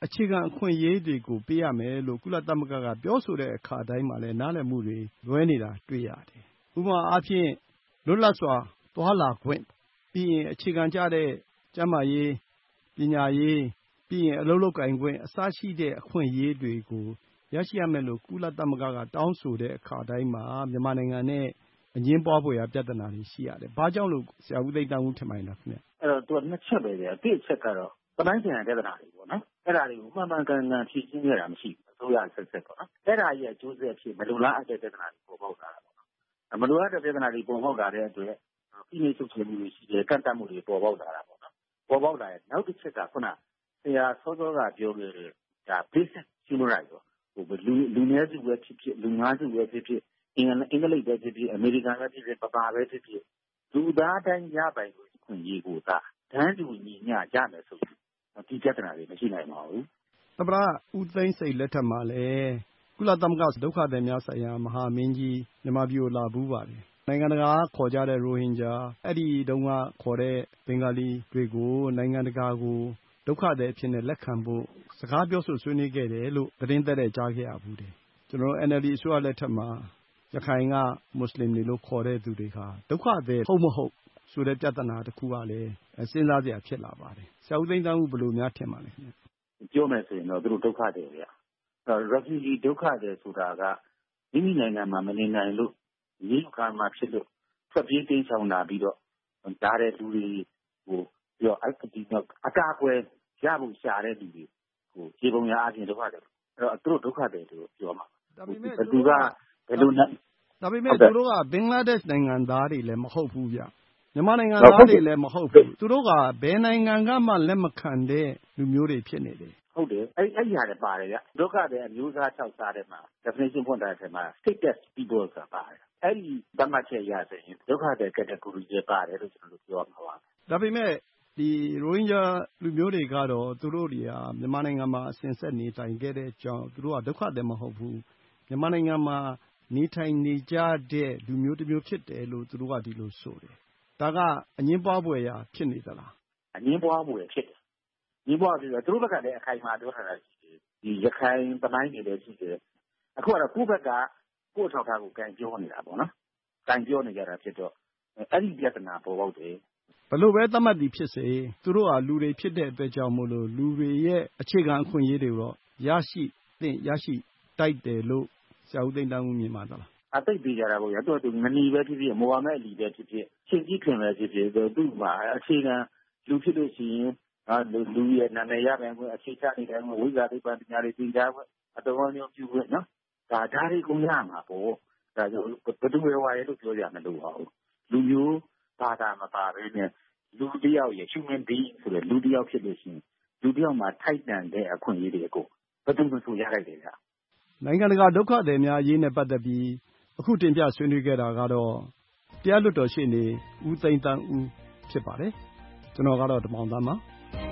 အခြေခံအခွင့်အရေးတွေကိုပေးရမယ်လို့ကုလသမဂ္ဂကပြောဆိုတဲ့အခါတိုင်းမှာလည်းနားလည်မှုတွေလွဲနေတာတွေ့ရတယ်။ဥပမာအားဖြင့်လွတ်လပ်စွာသွားလာခွင့်ပြီးရင်အခြေခံကျတဲ့ကျန်းမာရေးပညာရေးပြီးရင်အလုပ်လုပ်ကိုင်ခွင့်အစရှိတဲ့အခွင့်အရေးတွေကိုရရှိရမယ်လို့ကုလသမဂ္ဂကတောင်းဆိုတဲ့အခါတိုင်းမှာမြန်မာနိုင်ငံနဲ့အငြင်းပွားဖွယ်ရာပြဿနာတွေရှိရတယ်။ဘာကြောင့်လို့ဆရာဦးသိန်းတန်းဦးထင်ပါလားခင်ဗျ။အဲ့တော့သူကနှစ်ချက်ပဲဗျ။တစ်ချက်ကတော့သမိုင်းဆိုင်ရာပြဿနာတွေပေါ့နော်။အဲ့ဒါတွေကိုမှန်မှန်ကန်ကန်ဖြေရှင်းခဲ့တာမရှိဘူး။အစိုးရဆက်ဆက်ပေါ့နော်။အဲ့ဒါကြီးအကျိုးဆက်ဖြစ်မလိုလားအပ်တဲ့ပြဿနာတွေပေါ်ပေါက်လာတာပေါ့နော်။မလိုလားတဲ့ပြဿနာတွေပေါ်ပေါက်လာတဲ့အတွက်ဖိနှိပ်ချုပ်ချယ်မှုတွေရှိတယ်ကန့်သတ်မှုတွေပေါ်ပေါက်လာတာပေါ့နော်။ပေါ်ပေါက်လာတဲ့နောက်တစ်ချက်ကခုနဆရာစောစောကပြောခဲ့တဲ့ဒါ basic human rights ပေါ့ဟိုလူလူနည်းစုပဲဖြစ်ဖြစ်လူများစုပဲဖြစ်ဖြစ်အင်္ဂလိပ်အင်္ဂလိပ်ပဲဖြစ်ဖြစ်အမေရိကန်ပဲဖြစ်ဖြစ်ပပါပဲဖြစ်ဖြစ်လူသားတိုင်းရပိုင်ခွင့်ရေးကိုသာတန်းတူညီမျှရမယ်ဆိုပြီးဒီပြဿနာတွေမရှိနိုင်ပါဘူး။သမ္မတဦးသိန်းစိန်လက်ထက်မှာလည်းကုလသမဂ္ဂဒုက္ခသည်များဆိုင်ရာမဟာမင်းကြီးမြန်မာပြည်ကိုလာဘူးပါတယ်။နိုင်ငံတကာခေါ်ကြတဲ့ရိုဟင်ဂျာအဲ့ဒီတုန်းကခေါ်တဲ့ဘင်္ဂါလီတွေကိုနိုင်ငံတကာကိုဒုက္ခသည်အဖြစ်နဲ့လက်ခံဖို့စကားပြောဆိုဆွေးနွေးခဲ့တယ်လို့သတင်းသက်တဲ့ကြားခဲ့ရဘူးတယ်။ကျွန်တော် အန် အယ်လ် ဒီ အစိုးရလက်ထက်မှာရခိုင်ကမွတ်စလင်တွေလို့ခေါ်တဲ့သူတွေဟာဒုက္ခသည်ဟုတ်မဟုတ်ဆိုတဲ့ပြဿနာတစ်ခုကလည်းစဉ်းစားစရာဖြစ်လာပါတယ်။ဆရာဦးသိန်းတန်းဦးဘယ်လိုများထင်ပါလဲခင်ဗျ။ပြောမယ်ဆိုရင်တော့သူတို့ဒုက္ခသည်ဗျ။အဲ refugee ဒုက္ခသည်ဆိုတာကမိမိနိုင်ငံမှာမနေနိုင်လို့မြေခါမှာဖြစ်လို့ထွက်ပြေးတိမ်းရှောင်လာပြီးတော့ဒါတဲ့လူတွေဟိုပြီးတော့အဲ့ဒီတော့အကာအကွယ်ရဖို့ရှာတဲ့လူတွေဟိုခြေပုံရအပြင်ဒုက္ခသည်အဲ့တော့သူတို့ဒုက္ခသည်တွေပြောမှာဒါပေမဲ့သူကဘယ်လိုလဲဒါပေမဲ့သူတို့ကဘင်္ဂလားဒေ့ရှ်နိုင်ငံသားတွေလည်းမဟုတ်ဘူးဗျမြန်မာနိုင်ငံသားတွေလည်းမဟုတ်ဘူးသူတို့ကဘယ်နိုင်ငံကမှလက်မခံတဲ့လူမျိုးတွေဖြစ်နေတယ်ဟုတ်တယ်အဲ့အဲ့ဒီဟာလည်းပါတယ်ဗျဒုက္ခသည်အမျိုးသား၆စားတဲ့မှာ definition ဖွင့်ထားတဲ့မှာ status people ဆိုတာပါတယ်အဲ့ဒီသတ်မှတ်ချက်ရဆိုရင်ဒုက္ခသည် category တွေပါတယ်လို့ကျွန်တော်တို့ပြောမှာပါဒါပေမဲ့ဒီရိုဟင်ဂျာလူမျိုးတွေကတော့သူတို့တွေကမြန်မာနိုင်ငံမှာအစဉ်ဆက်နေထိုင်ခဲ့တဲ့အကြောင်းသူတို့ကဒုက္ခသည်မဟုတ်ဘူးမြန်မာနိုင်ငံမှာနေထိုင်နေကြတဲ့လူမျိုးတစ်မျိုးဖြစ်တယ်လို့သူတို့ကဒီလိုဆိုတယ်ဒါကအငင်းပွားဖွယ်ရာဖြစ်နေသလားအငင်းပွားဖွယ်ဖြစ်တယ်ငင်းပွားပြီးတော့သူတို့ဘက်ကလည်းအခိုင်အမာပြောထားတာရှိတယ်ဒီရခိုင်သမိုင်းတွေလည်းရှိတယ်အခုကတော့ကိုယ့်ဘက်ကကိုယ့်ထောက်ထားကိုကန်ပြောနေတာပေါ့နော်ကန်ပြောနေကြတာဖြစ်တော့အဲ့ဒီပြဿနာပေါ်ပေါက်တယ်ဘယ်လိုပဲသတ်မှတ်သည်ဖြစ်စေသူတို့ဟာလူတွေဖြစ်တဲ့အတွက်ကြောင့်မို့လို့လူတွေရဲ့အခြေခံအခွင့်အရေးတွေတော့ရရှိသင့်ရရှိတိုက်တယ်လို့ဆရာဦးသိန်းတန်းဦးမြင်ပါသလားအသိပေးကြတာပေါ့ရတော့သူမနီပဲဖြစ်ဖြစ်မိုဟာမက်အလီပဲဖြစ်ဖြစ်ချင်းကြီးခင်ပဲဖြစ်ဖြစ်သူ့မှာအခြေခံလူဖြစ်လို့ရှိရင်ဟာလူရဲ့နာမည်ရမယ်ကိုအခြေချနေတယ်ဝိဇ္ဇာသိပ္ပံပညာတွေသင်ကြားခွင့်အတော်မျိုးပြုခွင့်နော်ဒါဓာတ်တွေကိုရမှာပေါ့ဒါကြောင့်ဘယ်သူဝါရဲလို့ပြောကြမလို့ပါဘူးလူမျိုးဘာသာမပါဘဲနဲ့လူတယောက်ရဲ့ human being ဆိုတဲ့လူတယောက်ဖြစ်လို့ရှိရင်လူတယောက်မှာထိုက်တန်တဲ့အခွင့်အရေးတွေကိုဘယ်သူမှဆိုရလိုက်တယ်ဗျနိုင်ငံတကာဒုက္ခသည်များအရေးနဲ့ပတ်သက်ပြီးအခုတင်ပြဆွေးနွေးခဲ့တာကတော့တရားလွှတ်တော်ရှေ့နေဦးသိန်းတန်းဦးဖြစ်ပါတယ်ကျွန်တော်ကတော့ဓမောင်သန်းပါ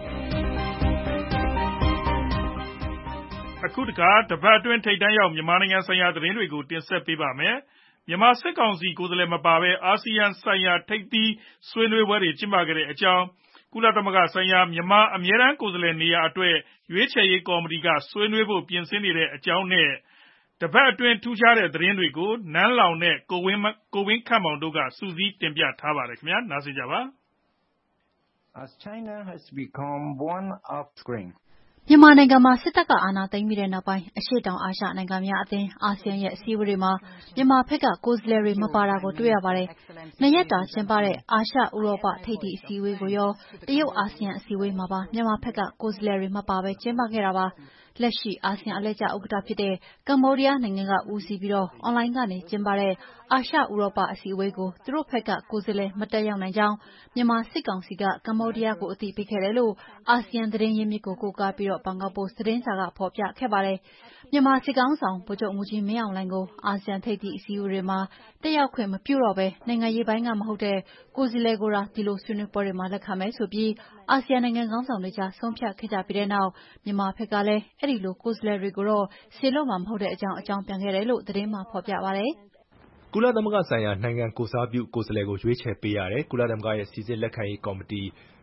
အခုတခါတပတ်အတွင်းထိပ်တန်းရောက်မြန်မာနိုင်ငံဆိုင်ရာသတင်းတွေကိုတင်ဆက်ပေးပါမယ်မြန်မာစစ်ကောင်စီကိုယ်စားလှယ်မပါဘဲအာဆီယံဆိုင်ရာထိပ်သီးဆွေးနွေးပွဲတွေကျင်းပခဲ့တဲ့အကြောင်းကုလသမဂ္ဂဆိုင်ရာမြန်မာအမြဲတမ်းကိုယ်စားလှယ်နေရာအတွက်ရွေးချယ်ရေးကော်မတီကဆွေးနွေးဖို့ပြင်ဆင်နေတဲ့အကြောင်းနဲ့တပတ်အတွင်းထူးခြားတဲ့သတင်းတွေကိုနန်းလောင်နဲ့ကိုဝင်းကိုဝင်းခန့်မောင်တို့ကစူးစီးတင်ပြထားပါတယ်ခင်ဗျာနားဆင်ကြပါ As China has become one of screen မြန်မာနိုင်ငံမှာစစ်တပ်ကအာဏာသိမ်းပြီးတဲ့နောက်ပိုင်းအရှေ့တောင်အာရှနိုင်ငံများအသင်းအာဆီယံရဲ့အစည်းအဝေးတွေမှာမြန်မာဘက်ကကိုယ်စားလှယ်တွေမပါတာကိုတွေ့ရပါတယ်။နှစ်ရက်တာကျင်းပတဲ့အာရှဥရောပထိပ်သီးအစည်းအဝေးကိုရောတရုတ်အာဆီယံအစည်းအဝေးမှာပါမြန်မာဘက်ကကိုယ်စားလှယ်တွေမပါဘဲကျင်းပခဲ့တာပါ။လက်ရှိအာဆီယံအလှည့်ကျဥက္ကဋ္ဌဖြစ်တဲ့ကမ္ဘောဒီးယားနိုင်ငံကဦးစီးပြီးတော့အွန်လိုင်းကနေကျင်းပတဲ့အာရှဥရောပအစည်းအဝေးကိုသူတို့ဘက်ကကိုယ်စားလှယ်မတက်ရောက်နိုင်ကြောင်းမြန်မာစစ်ကောင်စီကကမ္ဘောဒီးယားကိုအသိပေးခဲ့တယ်လို့အာဆီယံသတင်းရင်းမြစ်ကိုကိုးကားပြီးတော့ဘန်ကောက်ပို့စ်သတင်းစာကဖော်ပြခဲ့ပါတယ်။မြန်မာစစ်ကောင်ဆောင်ဗိုလ်ချုပ်မှူးကြီးမင်းအောင်လှိုင်ကိုအာဆီယံထိပ်သီးအစည်းအဝေးတွေမှာတက်ရောက်ခွင့်မပြုတော့ဘဲနိုင်ငံရေးပိုင်းကမဟုတ်တဲ့ကိုယ်စားလှယ်ကိုယ်တိုင်ဒီလိုဆွေးနွေးပွဲတွေမှာလက်ခံမယ်ဆိုပြီးအာဆီယံနိုင်ငံခေါင်းဆောင်တွေကြားဆုံးဖြတ်ခဲ့ကြပြီးတဲ့နောက်မြန်မာဘက်ကလည်းအဲ့ဒီလိုကိုယ်စားလှယ်တွေကိုတော့စေလွှတ်မှာမဟုတ်တဲ့အကြောင်းအကြောင်းပြန်ခဲ့တယ်လို့သတင်းမှာဖော်ပြပါတယ်။ကုလသမဂ္ဂဆိုင်ရာနိုင်ငံကိုစားပြုကိုယ်စားလှယ်ကိုရွေးချယ်ပေးရတဲ့ကုလသမဂ္ဂရဲ့စီစစ်လက်ခံရေးကော်မတီ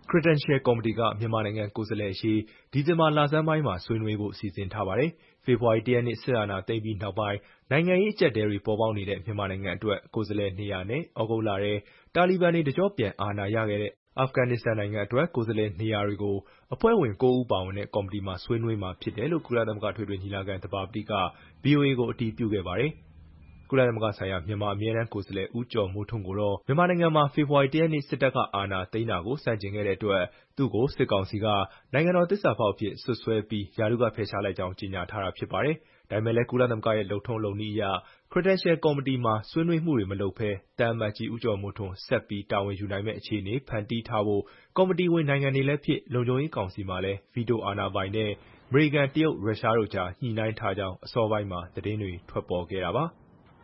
Credential Committee ကမြန်မာနိုင်ငံကိုယ်စားလှယ်အရေးဒီဇင်ဘာလဆန်းပိုင်းမှာဆွေးနွေးဖို့စီစဉ်ထားပါတယ်။ဖေဖော်ဝါရီလ ၁ ရက်နေ့စစ်အာဏာသိမ်းပြီးနောက်ပိုင်းနိုင်ငံရေးအကျပ်အတည်းတွေပေါ်ပေါက်နေတဲ့မြန်မာနိုင်ငံအတွက်ကိုယ်စားလှယ်နေရာနဲ့ဩဂုတ်လထဲတာလီဘန်တွေတကျော့ပြန်အာဏာရခဲ့တဲ့အာဖဂန်နစ္စတန်နိုင်ငံအတွက်ကိုယ်စားလှယ်နေရာတွေကိုအဖွဲ့ဝင်၉ဦးပါဝင်တဲ့ကော်မတီမှာဆွေးနွေးမှာဖြစ်တယ်လို့ကုလသမဂ္ဂထွေထွေညီလာခံသဘာပတိက ဗွီအိုအေကိုအတည်ပြုခဲ့ပါတယ်။ကုလသမဂ္ဂဆိုင်ရာမြန်မာအမြဲတမ်းကိုယ်စားလှယ်ဦးကျော်မိုးထွန်းကိုတော့မြန်မာနိုင်ငံမှာဖေဖော်ဝါရီလ ၁ ရက်နေ့စစ်တပ်ကအာဏာသိမ်းတာကိုဆန့်ကျင်ခဲ့တဲ့အတွက်သူ့ကိုစစ်ကောင်စီကနိုင်ငံတော်သစ္စာဖောက်အဖြစ်စွပ်စွဲပြီးရာထူးကဖယ်ရှားလိုက်ကြောင်းကြေညာထားတာဖြစ်ပါတယ်။ဒါပေမဲ့လည်းကုလသမဂ္ဂရဲ့လုပ်ထုံးလုပ်နည်းအရ Credential Committee မှာဆွေးနွေးမှုတွေမလုပ်ဘဲသံအမတ်ကြီးဦးကျော်မိုးထွန်းဆက်ပြီးတာဝန်ယူနိုင်မယ့်အခြေအနေဖန်တီးထားဖို့ကော်မတီဝင်နိုင်ငံတွေလည်းဖြစ်လုံခြုံရေးကောင်စီမှာလည်းဗီတိုအာဏာပိုင်နဲ့အမေရိကန်၊တရုတ်၊ရုရှားတို့ကြားညှိနှိုင်းထားကြောင်းအစောပိုင်းမှာသတင်းတွေထွက်ပေါ်ခဲ့တာပါ။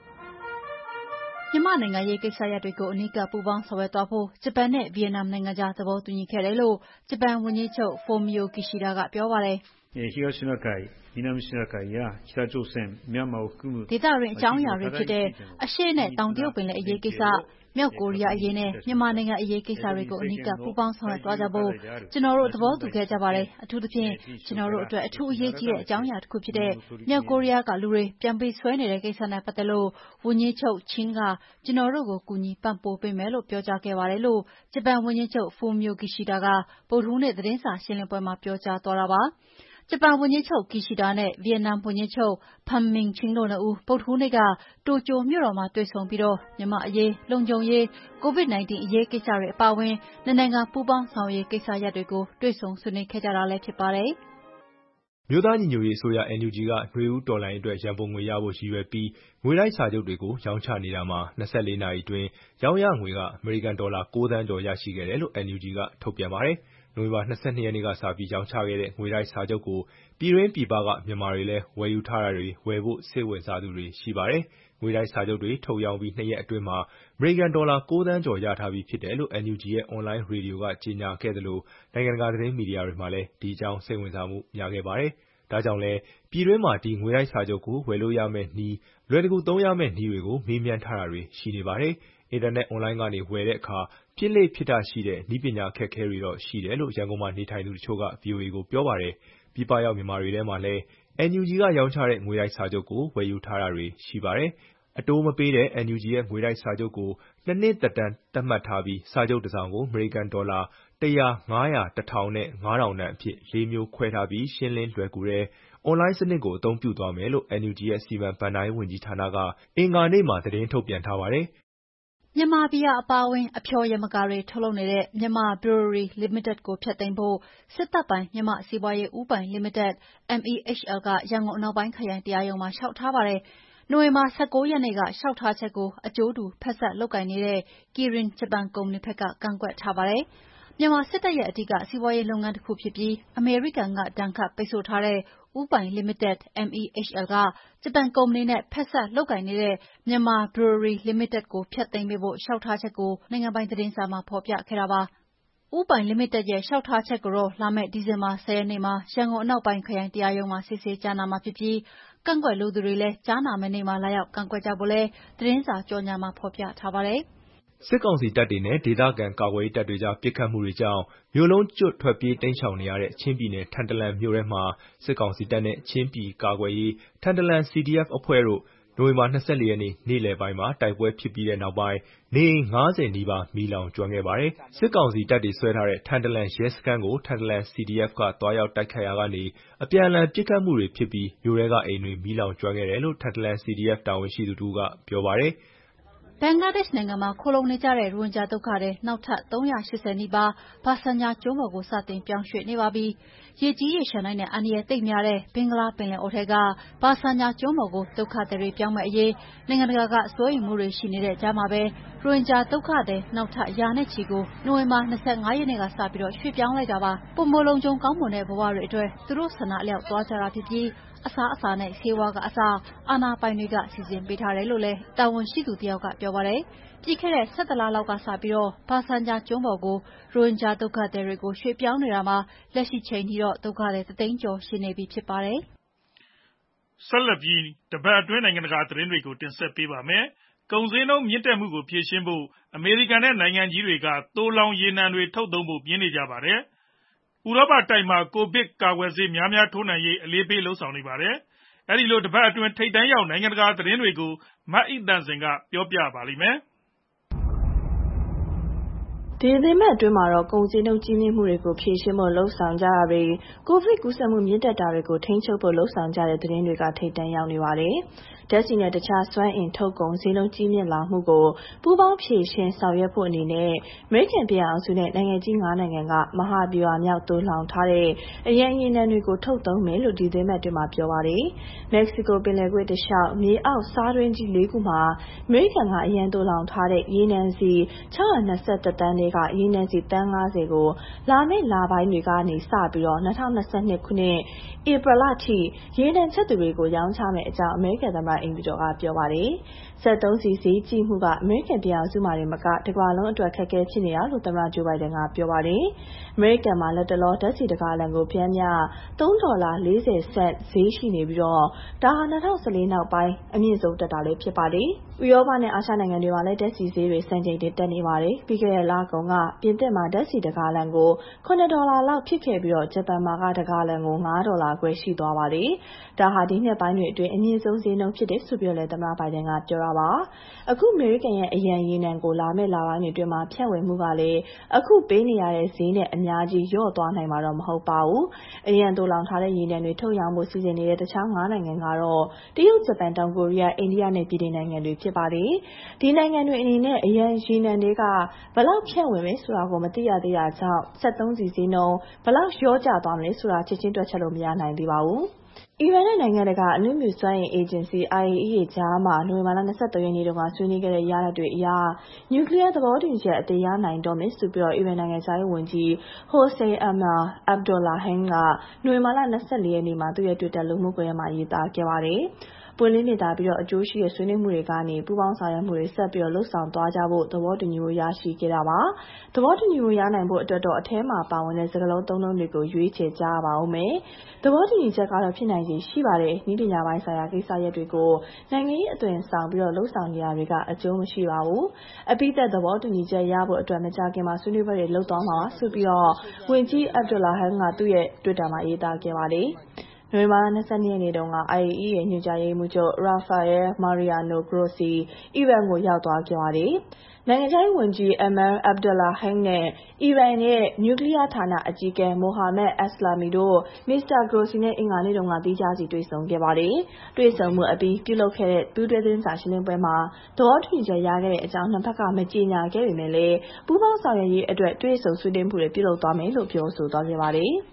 မြန်မာနိုင်ငံရေးကိစ္စရပ်တွေကိုအနီးကပ်ပူးပေါင်းဆောင်ရွက်သွားဖို့ဂျပန်နဲ့ဗီယက်နမ်နိုင်ငံကြားသဘောတူညီခဲ့တယ်လို့ဂျပန်ဝန်ကြီးချုပ် Fumio Kishida ကပြောပါတယ်။東シナ海、南シナ海や北朝鮮、ミャンマーを含むဒေသတွင်းအကြောင်းအရာတွေဖြစ်တဲ့အရှေ့နဲ့တောင်တရုတ်ပင်လယ်အရေးကိစ္စမြောက်ကိုရီးယားအရေးနဲ့မြန်မာနိုင်ငံအရေးကိစ္စတွေကိုအနီးကပ်ပူးပေါင်းဆောင်ရွက်သွားကြဖို့ကျွန်တော်တို့သဘောတူခဲ့ကြပါတယ်။အထူးသဖြင့်ကျွန်တော်တို့အတွက်အထူးအရေးကြီးတဲ့အကြောင်းအရာတစ်ခုဖြစ်တဲ့မြောက်ကိုရီးယားကလူတွေပြန်ပြီးဆွဲနေတဲ့ကိစ္စနဲ့ပတ်သက်လို့ဝန်ကြီးချုပ်ချင်းကကျွန်တော်တို့ကိုကူညီပံ့ပိုးပေးမယ်လို့ပြောကြားခဲ့ပါတယ်လို့ဂျပန်ဝန်ကြီးချုပ် Fumio Kishida ကဗုဒ္ဓဟူးနေ့သတင်းစာရှင်းလင်းပွဲမှာပြောကြားသွားတာပါ။ဂျပန်ဝန်ကြီးချုပ် Kishida နဲ့ဗီယက်နမ်ဝန်ကြီးချုပ် Pham Minh Chinh တို့နှစ်ဦးဗုဒ္ဓဟူးနေ့ကတိုကျိုမြို့တော်မှာတွေ့ဆုံပြီးမြန်မာအရေးလုံခြုံရေးကိုဗစ် ၁၉ အရေးကိစ္စတွေအပါအဝင်နှစ်နိုင်ငံပူးပေါင်းဆောင်ရွက်ရေးကိစ္စရပ်တွေကိုတွေ့ဆုံဆွေးနွေးခဲ့ကြတာလည်းဖြစ်ပါတယ်။မြို့သားညီညွတ်ရေးအစိုးရ အန်ယူဂျီ ကနွေဦးတော်လှန်ရေးအတွက်ရန်ပုံငွေရဖို့ရည်ရွယ်ပြီးငွေတိုက်စာချုပ်တွေကိုရောင်းချနေတာမှာ၂၄နာရီအတွင်းရောင်းရငွေကအမေရိကန်ဒေါ်လာ၉သန်းကျော်ရရှိခဲ့တယ်လို့ အန်ယူဂျီ ကထုတ်ပြန်ပါတယ်။နိုဝင်ဘာ၂၂ရက်နေ့ကစပြီးရောင်းချခဲ့တဲ့ငွေတိုက်စာချုပ်ကိုပြည်တွင်းပြည်ပကမြန်မာတွေလည်းဝယ်ယူထားတာတွေဝယ်ဖို့စိတ်ဝင်စားသူတွေရှိပါတယ်။ငွေတိုက်စာချုပ်တွေထုတ်ရောင်းပြီးနှစ်ရက်အတွင်းမှာအမေရိကန်ဒေါ်လာ၉သန်းကျော်ရထားပြီးဖြစ်တယ်လို့ အန်ယူဂျီ ရဲ့အွန်လိုင်းရေဒီယိုကကြေညာခဲ့သလိုနိုင်ငံတကာသတင်းမီဒီယာတွေမှာလည်းဒီအကြောင်းစိတ်ဝင်စားမှုများခဲ့ပါတယ်။ဒါကြောင့်လည်းပြည်တွင်းမှာဒီငွေတိုက်စာချုပ်ကိုဝယ်လို့ရမယ့်နည်းလွယ်တကူသုံးရမယ့်နည်းတွေကိုမေးမြန်းထားတာတွေရှိနေပါတယ်။အင်တာနက်အွန်လိုင်းကနေဝယ်တဲ့အခါဖြစ်လေ့ဖြစ်ထရှိတဲ့နည်းပညာအခက်အခဲတွေတော့ရှိတယ်လို့ရန်ကုန်မှာနေထိုင်သူတချို့ကဗွီအိုအေကိုပြောပါတယ်။ပြည်ပရောက်မြန်မာတွေထဲမှာလည်းအန်ယူဂျီ ကရောင်းချတဲ့ငွေတိုက်စာချုပ်ကိုဝယ်ယူထားတာတွေရှိပါတယ်။အတိုးမပေးတဲ့အန်ယူဂျီ ရဲ့ငွေတိုက်စာချုပ်ကိုနှစ်နှစ်သက်တမ်းသတ်မှတ်ထားပြီးစာချုပ်တစ်စောင်ကိုအမေရိကန်ဒေါ်လာ၁၀၀၊၅၀၀၊တစ်ထောင်နဲ့၅ထောင်တန်အဖြစ်လေးမျိုးခွဲထားပြီးရှင်းလင်းလွယ်ကူတဲ့အွန်လိုင်းစနစ်ကိုအသုံးပြုသွားမယ်လို့ အန်ယူဂျီ ရဲ့စီမံဘဏ္ဍာရေးဝန်ကြီးဌာနကအင်္ဂါနေ့မှာသတင်းထုတ်ပြန်ထားပါတယ်။မြန်မာဘီယာအပါအဝင်အဖျော်ယမကာတွေထုတ်လုပ်နေတဲ့ Myanmar Brewery Limited ကိုဖျက်သိမ်းဖို့စစ်တပ်ပိုင်မြန်မာ့စီးပွားရေးဦးပိုင် Limited အမ် အီ အိတ်ချ် အယ် ကရန်ကုန်အနောက်ပိုင်းခရိုင်တရားရုံးမှာလျှောက်ထားပါတယ်။နိုဝင်ဘာ၁၉ရက်နေ့ကလျှောက်ထားချက်ကိုအကျိုးတူဖက်စပ်လုပ်ကိုင်နေတဲ့ Kirin ဂျပန်ကုမ္ပဏီဘက်ကကန့်ကွက်ထားပါတယ်။မြန်မာစစ်တပ်ရဲ့အဓိကစီးပွားရေးလုပ်ငန်းတစ်ခုဖြစ်ပြီးအမေရိကန်ကဒဏ်ခတ်ပိတ်ဆို့ထားတဲ့ဦးပိုင် Limited အမ် အီ အိတ်ချ် အယ် ကဂျပန်ကုမ္ပဏီနဲ့ဖက်စပ်လုပ်ကိုင်နေတဲ့ Myanmar Brewery Limited ကိုဖျက်သိမ်းပေးဖို့လျှောက်ထားချက်ကိုနိုင်ငံပိုင်သတင်းစာမှာဖော်ပြခဲ့တာပါ။ဦးပိုင် Limited ရဲ့လျှောက်ထားချက်ကိုတော့လာမယ့်ဒီဇင်ဘာ၁၀ရက်နေ့မှာရန်ကုန်အနောက်ပိုင်းခရိုင်တရားရုံးမှာစစ်ဆေးကြားနာမှာဖြစ်ပြီးကန့်ကွက်လိုသူတွေလည်းကြားနာမယ့်နေ့မှာလာရောက်ကန့်ကွက်ကြဖို့လည်းသတင်းစာကြော်ငြာမှာဖော်ပြထားပါတယ်။စစ်ကောင်စီတပ်တွေနဲ့ဒေသခံကာကွယ်ရေးတပ်တွေကြားပစ်ခတ်မှုတွေကြောင့်မြို့လုံးကျွတ်ထွက်ပြေးတိမ်းရှောင်နေရတဲ့ချင်းပြည်နယ်ထန်တလန်မြို့ထဲမှာစစ်ကောင်စီတပ်နဲ့ချင်းပြည်ကာကွယ်ရေးထန်တလန် စီ ဒီ အက်ဖ် အဖွဲ့တို့နိုဝင်ဘာ၂၄ရက်နေ့နေ့လယ်ပိုင်းမှာတိုက်ပွဲဖြစ်ပြီးတဲ့နောက်ပိုင်းနေအိမ်၅၀နီးပါးမီးလောင်ကျွမ်းခဲ့ပါတယ်။စစ်ကောင်စီတပ်တွေဆွဲထားတဲ့ထန်တလန်ရဲစခန်းကိုထန်တလန် စီ ဒီ အက်ဖ် ကသွားရောက်တိုက်ခိုက်ရာကနေအပြန်အလှန်ပစ်ခတ်မှုတွေဖြစ်ပြီးမြို့ထဲကအိမ်တွေမီးလောင်ကျွမ်းခဲ့တယ်လို့ထန်တလန် စီ ဒီ အက်ဖ် တာဝန်ရှိသူတစ်ဦးကပြောပါတယ်။ဘင်္ဂလားဒေ့ရှ်နိုင်ငံမှာခိုလှုံနေကြတဲ့ရိုဟင်ဂျာဒုက္ခသည်နောက်ထပ်၃၈၀နီးပါးဘာဆန်ချာကျွန်းပေါ်ကိုစတင်ပြောင်းရွှေ့နေပါပြီ။ရေကြီးရေလျှံနိုင်တဲ့အန္တရာယ်သိပ်များတဲ့ဘင်္ဂလားပင်လယ်အော်ထဲကဘာဆန်ချာကျွန်းပေါ်ကိုဒုက္ခသည်တွေပြောင်းမယ့်အရေးနိုင်ငံတကာကစိုးရိမ်မှုတွေရှိနေတဲ့ကြားမှာပဲရိုဟင်ဂျာဒုက္ခသည်နောက်ထပ်ရာနဲ့ချီကိုနိုဝင်ဘာ၂၅ရက်နေ့ကစပြီးရွှေ့ပြောင်းလိုက်တာပါ။ပုံမလုံခြုံကောင်းမွန်တဲ့ဘဝတွေအတွက်သူတို့ဆန္ဒအလျောက်သွားကြတာဖြစ်ပြီးအစားအစာနဲ့ဆေးဝါးကအစအာဏာပိုင်တွေကစီစဉ်ပေးထားတယ်လို့လည်းတာဝန်ရှိသူတယောက်ကပြောပါတယ်။ပြီးခဲ့တဲ့၁၁လလောက်ကစပြီးဘာဆန်ချာကျွန်းပေါ်ကိုရိုဟင်ဂျာဒုက္ခသည်တွေကိုရွှေ့ပြောင်းနေတာမှာလက်ရှိချိန်ထိတော့ဒုက္ခသည်တစ်သိန်းကျော်ရှိနေပြီဖြစ်ပါတယ်။ဆက်လက်ပြီးတပတ်အတွင်းနိုင်ငံတကာသတင်းတွေကိုတင်ဆက်ပေးပါမယ်။ကုန်ဈေးနှုန်းမြင့်တက်မှုကိုဖြေရှင်းဖို့အမေရိကန်နဲ့နိုင်ငံကြီးတွေကသိုလှောင်ရေနံတွေထုတ်သုံးဖို့ပြင်းနေကြပါတယ်။ဥရောပတိုက်မှာကိုဗစ်ကာကွယ်ဆေးများများထိုးနှံရေးအလေးပေးလုပ်ဆောင်နေပါတယ်။အဲဒီလိုတပတ်အတွင်းထိပ်တန်းရောက်နိုင်ငံတကာသတင်းတွေကိုမအိသန့်စင်ကပြောပြပါလိမ့်မယ်။ဒီသီတင်းပတ်အတွင်းမှာတော့ကုန်စည်နှုန်းကြီးမြင့်မှုတွေကိုဖြေရှင်းဖို့လှုံ့ဆော်ကြတာတွေကိုဗစ်ကူးစက်မှုမြင့်တက်တာတွေကိုထိန်းချုပ်ဖို့လှုံ့ဆော်ကြတဲ့သတင်းတွေကထိပ်တန်းရောက်နေပါတယ်။ဓာတ်ဆီနဲ့တခြားစွမ်းအင်ထုတ်ကုန်ဈေးနှုန်းကြီးမြင့်လာမှုကိုပူးပေါင်းဖြေရှင်းဆောင်ရွက်ဖို့အနေနဲ့အမေရိကန်ပြည်ထောင်စုနဲ့နိုင်ငံကြီး၅နိုင်ငံကမဟာဗျူဟာမြောက်သိုလှောင်ထားတဲ့အရန်ရေနံတွေကိုထုတ်သုံးမယ်လို့ဒီသီတင်းပတ်အတွင်းမှာပြောပါတယ်။မက္ကဆီကိုပင်လယ်ကွေ့တစ်လျှောက်မြေအောက်စားတွင်းကြီးလေးခုမှာအမေရိကန်ကအရန်သိုလှောင်ထားတဲ့ရေနံစီ၆၂၁တန်းတွေကရေနံစီတန်း၅၀ကိုလာမယ့်လပိုင်းတွေကနေစပြီးတော့၂၀၂၂ခုနှစ်ဧပြီလထိရေနံချက်သူတွေကိုရောင်းချမယ်အကြောင်းအမေရိကန်သမ္မတအိမ်ဖြူတော်ကပြောပါတယ်။စက်သုံးဆီဈေးကြီးမှုကအမေရိကန်ပြည်ထောင်စုမှာတင်မကတကမ္ဘာလုံးအတွက်ခက်ခဲဖြစ်နေတာလို့သမ္မတဂျိုးဘိုင်ဒန်ကပြောပါတယ်။အမေရိကန်မှာလက်တလောဓာတ်ဆီတဂါလံကိုပျမ်းမျှသုံးဒေါ်လာ၄၀ဆင့်ဈေးရှိနေပြီးတော့ဒါဟာ၂၀၁၄နောက်ပိုင်းအမြင့်ဆုံးတက်တာလည်းဖြစ်ပါတယ်။ဥရောပနဲ့အာရှနိုင်ငံတွေမှာလည်းဓာတ်ဆီဈေးတွေစံချိန်တင်တက်နေပါတယ်။ပြီးခဲ့တဲ့လကုန်ကပြင်သစ်မှာဓာတ်ဆီတဂါလံကိုခုနှစ်ဒေါ်လာလောက်ဖြစ်ခဲ့ပြီးတော့ဂျပန်မှာကတဂါလံကိုငါးဒေါ်လာခွဲရှိသွားပါတယ်။ဒါဟာဒီနှစ်ပိုင်းတွေအတွင်းအမြင့်ဆုံးဈေးနှုန်းဖြစ်တယ်ဆိုပြီးလည်းသမ္မတဘိုင်ဒန်ကပြောတာပါ။အခုအမေရိကန်ရဲ့အရန်ရေနံကိုလာမယ့်လပိုင်းတွေအတွင်းမှာဖြန့်ဝေမှုကလည်းအခုပေးနေရတဲ့ဈေးနဲ့အများကြီးလျော့သွားနိုင်မှာတော့မဟုတ်ပါဘူး။အရန်သိုလှောင်ထားတဲ့ရေနံတွေထုတ်ရောင်းဖို့စီစဉ်နေတဲ့တခြား၅နိုင်ငံကတော့တရုတ်၊ဂျပန်၊တောင်ကိုရီးယား၊အိန္ဒိယနဲ့ဗြိတိန်နိုင်ငံတွေဖြစ်ပါတယ်။ဒီနိုင်ငံတွေအနေနဲ့အရန်ရေနံတွေကဘယ်လောက်ဖြန့်ဝေမယ်ဆိုတာကိုမသိရသေးတာကြောင့်စက်သုံးဆီဈေးနှုန်းဘယ်လောက်လျော့ကျသွားမလဲဆိုတာချက်ချင်းတွက်ချက်လို့မရနိုင်သေးပါဘူး။အီရန်နဲ့နိုင်ငံတကာအနုမြူစွမ်းအင်အေဂျင်စီ I A E A ကြားမှာနိုဝင်ဘာလ၂၃ရက်နေ့တုန်းကဆွေးနွေးခဲ့တဲ့ရလဒ်တွေအရနျူကလ িয়ার သဘောတူညီချက်အသစ်ရနိုင်တော့မယ်ဆိုပြီးအီရန်နိုင်ငံခြားရေးဝန်ကြီး Hossein Amir-Abdollahian ကနိုဝင်ဘာလ၂၄ရက်နေ့မှာသူ့ရဲ့ Twitter လူမှုကွန်ရက်မှာရေးသားခဲ့ပါတယ်။ပွင့်လင်းမြင်သာပြီးအကျိုးရှိတဲ့ဆွေးနွေးမှုတွေကနေပူးပေါင်းဆောင်ရွက်မှုတွေဆက်ပြီးလုပ်ဆောင်သွားကြဖို့သဘောတူညီမှုရရှိခဲ့တာပါ။သဘောတူညီမှုရနိုင်ဖို့အတွက်တော့အထဲမှာပါဝင်တဲ့စကားလုံးသုံးလုံးတွေကိုရွေးချယ်ကြရပါဦးမယ်။သဘောတူညီချက်ကတော့ဖြစ်နိုင်ခြေရှိပါတယ်။နည်းပညာပိုင်းဆိုင်ရာကိစ္စရပ်တွေကိုနိုင်ငံရေးအသွင်ဆောင်ပြီးလုပ်ဆောင်နေတာတွေကအကျိုးမရှိပါဘူး။အပိသက်သဘောတူညီချက်ရဖို့အတွက်မကြာခင်မှာဆွေးနွေးပွဲတွေလုပ်သွားမှာပါဆိုပြီးဝန်ကြီး Abdollahian ကသူ့ရဲ့ Twitter မှာရေးသားခဲ့ပါတယ်။နိုဝင်ဘာလ၂၂ရက်နေ့တုန်းက I A E A ရဲ့ညွှန်ကြားရေးမှူးချုပ် Rafael Mariano Grossi အီရန်ကိုရောက်သွားခဲ့ပါတယ်။နိုင်ငံခြားရေးဝန်ကြီး Amir-Abdollahian နဲ့အီရန်ရဲ့နျူကလ িয়ার ဌာနအကြီးအကဲ Mohammad Eslami တို့မစ္စတာ Grossi နဲ့အင်္ဂါနေ့တုန်းကသီးခြားစီတွေ့ဆုံခဲ့ပါတယ်။တွေ့ဆုံမှုအပြီးပြုလုပ်ခဲ့တဲ့ပူးတွဲသတင်းစာရှင်းလင်းပွဲမှာသဘောတူညီချက်ရခဲ့တဲ့အကြောင်းနှစ်ဖက်ကမကြေညာခဲ့ပေမဲ့လည်းပူးပေါင်းဆောင်ရွက်ရေးအတွက်တွေ့ဆုံဆွေးနွေးမှုတွေပြုလုပ်သွားမယ်လို့ပြောဆိုသွားခဲ့ပါတယ်။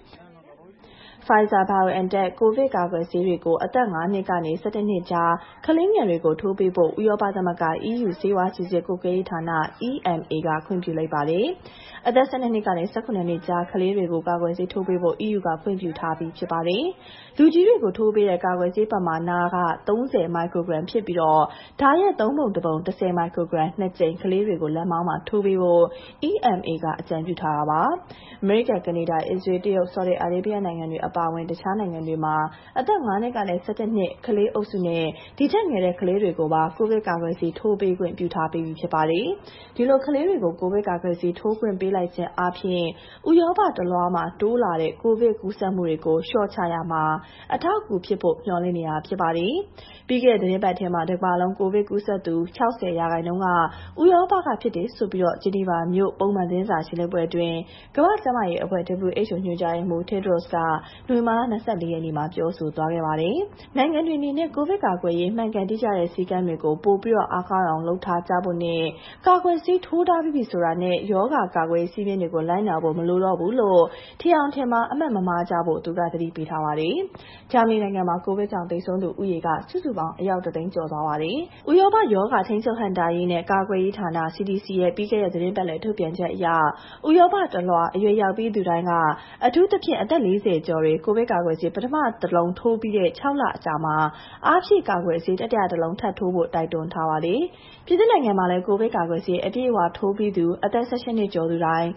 Pfizer-BioNTech ကိုဗစ်ကာကွယ်ဆေးတွေကိုအသက်ငါးနှစ်ကနေ၁၁နှစ်ကြားကလေးငယ်တွေကိုထိုးပေးဖို့ဥရောပသမဂ္ဂ E U ဆေးဝါးစီစစ်ကွပ်ကဲရေးဌာန E M A ကခွင့်ပြုလိုက်ပါတယ်။အသက်၁၂နှစ်ကနေ၁၇နှစ်ကြားကလေးတွေကိုကာကွယ်ဆေးထိုးပေးဖို့ E U ကခွင့်ပြုထားပြီးဖြစ်ပါတယ်။လူကြီးတွေကိုထိုးပေးတဲ့ကာကွယ်ဆေးပမာဏကသုံး၀ မိုက်ခရိုဂရမ်ဖြစ်ပြီးတော့ဒါရဲ့သုံးပုံတစ်ပုံ၁၀မိုက်ခရိုဂရမ်နှစ်ကြိမ်ကလေးတွေကိုလက်မောင်းမှာထိုးပေးဖို့ E M A ကအကြံပြုထားတာပါ။အမေရိကန်၊ကနေဒါ၊အစ္စရေး၊တရုတ်၊ဆော်ဒီအာရေဗျနိုင်ငံတွေအပါအဝင်တခြားနိုင်ငံတွေမှာအသက်ငါးနှစ်ကနေ၁၁နှစ်ကလေးအုပ်စုနဲ့ဒီထက်ငယ်တဲ့ကလေးတွေကိုပါကိုဗစ်ကာကွယ်ဆေးထိုးပေးခွင့်ပြုထားပြီးဖြစ်ပါတယ်။ဒီလိုကလေးတွေကိုကိုဗစ်ကာကွယ်ဆေးထိုးခွင့်ပေးလိုက်ခြင်းအပြင်ဥရောပတလွှားမှာတိုးလာတဲ့ကိုဗစ်ကူးစက်မှုတွေကိုလျှော့ချရမှာအထောက်အကူဖြစ်ဖို့မျှော်လင့်နေတာဖြစ်ပါတယ်။ပြီးခဲ့တဲ့သတင်းပတ်ထဲမှာတကမ္ဘာလုံးကိုဗစ်ကူးစက်သူ၆၀ရာခိုင်နှုန်းကဥရောပကဖြစ်တယ်ဆိုပြီးဂျီနီဗာမြို့ပုံမှန်သတင်းစာရှင်းလင်းပွဲအတွင်းကမ္ဘာ့ကျန်းမာရေးအဖွဲ့ W H O ညွှန်ကြားရေးမှူး Tedros ကနိုဝင်ဘာလ၂၄ရက်နေ့မှာပြောဆိုသွားခဲ့ပါတယ်။နိုင်ငံတွေအနေနဲ့ကိုဗစ်ကာကွယ်ရေးမှန်ကန်တိကျတဲ့စည်းကမ်းတွေကိုပိုပြီးအားကောင်းအောင်လုပ်ထားကြဖို့နဲ့ကာကွယ်ဆေးထိုးထားပြီးပြီဆိုတာနဲ့ရောဂါကာကွယ်ရေးစည်းမျဉ်းတွေကိုလိုက်နာဖို့မလိုတော့ဘူးလို့ထင်အောင်ထင်မှားအမှတ်မမှားကြဖို့သူကသတိပေးထားပါတယ်။ဂျာမနီနိုင်ငံမှာကိုဗစ်ကြောင့်သေဆုံးသူဦးရေကစုစုပေါင်းအယောက်တစ်သိန်းကျော်သွားပါတယ်။ဥရောပရောဂါထိန်းချုပ်ဟန့်တားရေးနဲ့ကာကွယ်ရေးဌာန C D C ရဲ့ပြီးခဲ့တဲ့သတင်းပတ်လည်ထုတ်ပြန်ချက်အရဥရောပတလွှားအရွယ်ရောက်ပြီးသူတိုင်းကအထူးသဖြင့်အသက်၄၀ကျော်တွေကိုဗစ်ကာကွယ်ဆေးပထမတစ်လုံးထိုးပြီးတဲ့၆လအကြာမှာအားဖြည့်ကာကွယ်ဆေးတတိယတစ်လုံးထပ်ထိုးဖို့တိုက်တွန်းထားပါတယ်။ပြည်သူ့နိုင်ငံမှာလည်းကိုဗစ်ကာကွယ်ဆေးအပြည့်အဝထိုးပြီးသူအသက်၁၈နှစ်ကျော်သူတိုင်း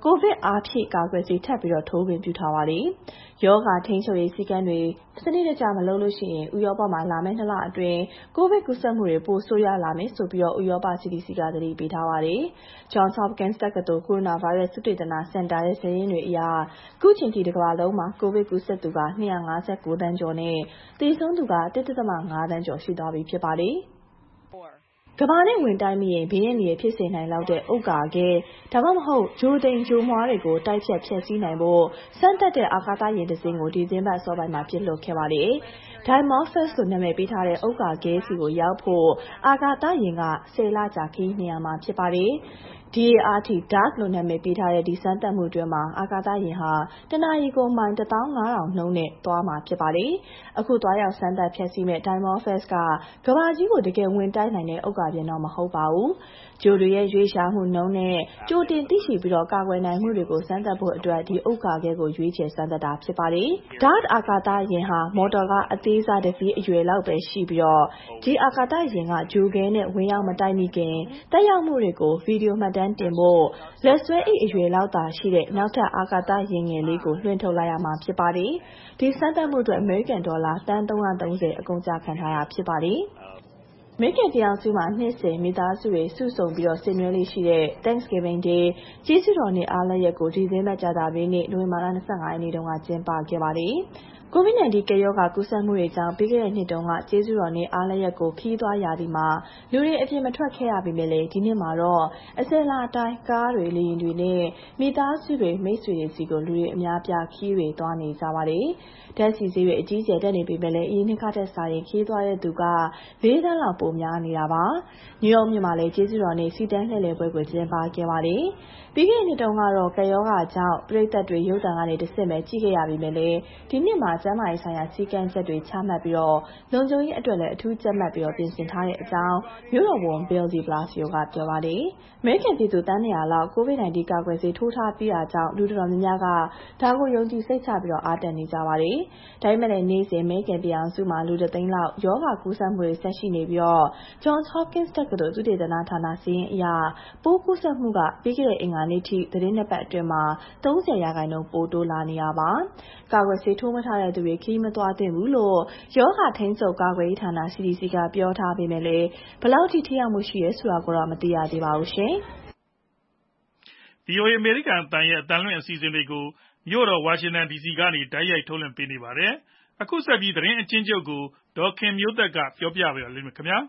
ကိုဗစ်အားဖြည့်ကာကွယ်ဆေးထပ်ပြီးထိုးခွင့်ပြုထားပါတယ်။ရောဂါထိန်းချုပ်ရေးစည်းကမ်းတွေစနစ်တကျမလုပ်လို့ရှိရင်ဥရောပမှာလာမယ့်နှစ်လအတွင်းကိုဗစ်ကူးစက်မှုတွေပိုဆိုးရွားလာမယ်ဆိုပြီးဥရောပ C D C ကသတိပေးထားပါတယ်။ Johns Hopkins တက္ကသိုလ်ကိုရိုနာဗိုင်းရပ်စ်သုတေသနစင်တာရဲ့စာရင်းတွေအရအခုချိန်ထိတစ်ကမ္ဘာလုံးမှာကိုဗစ်ကူးစက်သူက၂၅၉သန်းကျော်နဲ့သေဆုံးသူက ၁.၅ သန်းကျော်ရှိသွားပြီဖြစ်ပါတယ်။ကမ္ဘာနဲ့ဝင်တိုက်မိရင်ဘေးရန်တွေဖြစ်စေနိုင်လောက်တဲ့ဥက္ကာခဲဒါမှမဟုတ်ဂျိုတိန်ဂျိုမွားတွေကိုတိုက်ဖြတ်ဖျက်ဆီးနိုင်ဖို့စမ်းသပ်တဲ့အာကာသယာဉ်တစ်စင်းကိုဒီဇင်ဘာအစောပိုင်းမှာပြစ်လွှတ်ခဲ့ပါတယ်။ Dimorphos လို့နာမည်ပေးထားတဲ့ဥက္ကာခဲစီကိုရောက်ဖို့အာကာသယာဉ်ကဆယ်လကြာခရီးနှင်ရမှာဖြစ်ပါတယ်။ D A R T DART လို့နာမည်ပေးထားတဲ့ဒီစမ်းသပ်မှုအတွင်းမှာအာကာသယာဉ်ဟာတနာရီကိုမိုင်တစ်သောင်းငါးထောင်နှုန်းနဲ့သွားမှာဖြစ်ပါတယ်။အခုသွားရောက်စမ်းသပ်ဖျက်ဆီးမဲ့ Dimorphos ကကမ္ဘာကြီးကိုတကယ်ဝင်တိုက်နိုင်တဲ့ဥက္ကာပျံတော့မဟုတ်ပါဘူး။ဂျိုတွေရဲ့ရွေးရှားမှုနှုန်းနဲ့ကြိုတင်သိရှိပြီးကာကွယ်နိုင်မှုတွေကိုစမ်းသပ်ဖို့အတွက်ဒီဥက္ကာခဲကိုရွေးချယ်စမ်းသပ်တာဖြစ်ပါတယ်။ DART အာကာသယာဉ်ဟာမော်တော်ကအသေးစားတစ်စီးအရွယ်လောက်ပဲရှိပြီးဒီအာကာသယာဉ်ကဂျိုခဲနဲ့ဝင်ရောက်မတိုက်မိခင်တက်ရောက်မှုတွေကိုဗီဒီယိုမှတ်တမ်းတင်ဖို့လက်ဆွဲအိတ်အရွယ်လောက်သာရှိတဲ့နောက်ထပ်အာကာသယာဉ်ငယ်လေးကိုလွှင့်ထုတ်လိုက်ရမှာဖြစ်ပါတယ်။ဒီစမ်းသပ်မှုအတွက်အမေရိကန်ဒေါ်လာသန်းသုံးရာသုံးဆယ်အကုန်အကျခံထားရဖြစ်ပါတယ်။အမေရိကန်ပြည်ထောင်စုမှာနှစ်စဉ်မိသားစုတွေစုဆုံပြီးဆင်နွှဲလေးရှိတဲ့ Thanksgiving Day ကျေးဇူးတော်နေ့အားလပ်ရက်ကိုဒီဇင်ဘာကြာသပတေးနေ့နိုဝင်ဘာလ၂၅ရက်နေ့တုန်းကကျင်းပခဲ့ပါတယ်။ ကိုဗစ် ၁၉ ကပ်ရောဂါကူးစက်မှုတွေကြောင့်ပြီးခဲ့တဲ့နှစ်တုန်းကကျေးဇူးတော်နေ့အားလပ်ရက်ကိုခရီးသွားရာသီမှာလူတွေအပြင်မထွက်ခဲ့ရပေမဲ့ဒီနှစ်မှာတော့အစဉ်အလာအတိုင်းကားတွေလေယာဉ်တွေနဲ့မိသားစုတွေမိတ်ဆွေတွေစီကိုလူတွေအများပြားခရီးတွေသွားနေကြပါတယ်။ဓာတ်ဆီဈေးတွေအကြီးအကျယ်တက်နေပေမဲ့လည်းအရင်နှစ်ကထက်စာရင်ခရီးသွားတဲ့သူကလေးသန်းလောက်ပိုများနေတာပါ။နယူးယောက်မြို့မှာလည်းကျေးဇူးတော်နေ့စီတန်းလှည့်လည်ပွဲကိုကျင်းပခဲ့ပါတယ်။ပြီးခဲ့တဲ့နှစ်တုန်းကတော့ကပ်ရောဂါကြောင့်ပရိသတ်တွေရုပ်သံကနေတစ်ဆင့်ပဲကြည့်ခဲ့ရပေမဲ့လည်းဒီနှစ်မှာကျန်းမာရေးဆိုင်ရာစည်းကမ်းချက်တွေချမှတ်ပြီးလုံခြုံရေးအတွက်လည်းအထူးကြပ်မတ်ပြီးပြင်ဆင်ထားတဲ့အကြောင်းမြို့တော်ဝန် Bill de Blasio ကပြောပါတယ်။အမေရိကန်ပြည်သူသန်း၂၀၀လောက်ကိုဗစ် ၁၉ ကာကွယ်ဆေးထိုးထားပြီးတာကြောင့်လူတော်တော်များများကဒါကိုယုံကြည်စိတ်ချပြီးအားတက်နေကြပါတယ်။ဒါပေမဲ့လည်းနေ့စဉ်အမေရိကန်ပြည်ထောင်စုမှာလူတစ်သိန်းလောက်ရောဂါကူးစက်မှုတွေဆက်ရှိနေပြီး Johns Hopkins တက္ကသိုလ်သုတေသနဌာနစာရင်းအရပိုးကူးစက်မှုကပြီးခဲ့တဲ့အင်္ဂါနေ့ထိသတင်းနှစ်ပတ်အတွင်းမှာသုံးဆယ်ရာခိုင်နှုန်းပိုတိုးလာနေတာပါ။ကာကွယ်ဆေးထိုးမထားတဲ့သူတွေခရီးမသွားသင့်ဘူးလို့ရောဂါထိန်းချုပ်ကာကွယ်ရေးဌာန C D C ကပြောထားပေမဲ့လည်းဘယ်လောက်ထိထိရောက်မှုရှိရဲဆိုတာကိုတော့မသိရသေးပါဘူးရှင်။ V O A အမေရိကန်အသံရဲ့အသံလွှင့်အစီအစဉ်တွေကိုမြို့တော်ဝါရှင်တန်ဒီစီကနေတိုက်ရိုက်ထုတ်လွှင့်ပေးနေပါတယ်။အခုဆက်ပြီးသတင်းအကျဉ်းချုပ်ကိုဒေါ်ခင်မျိုးသက်ကပြောပြပါလိမ့်မယ်ခင်ဗျာ။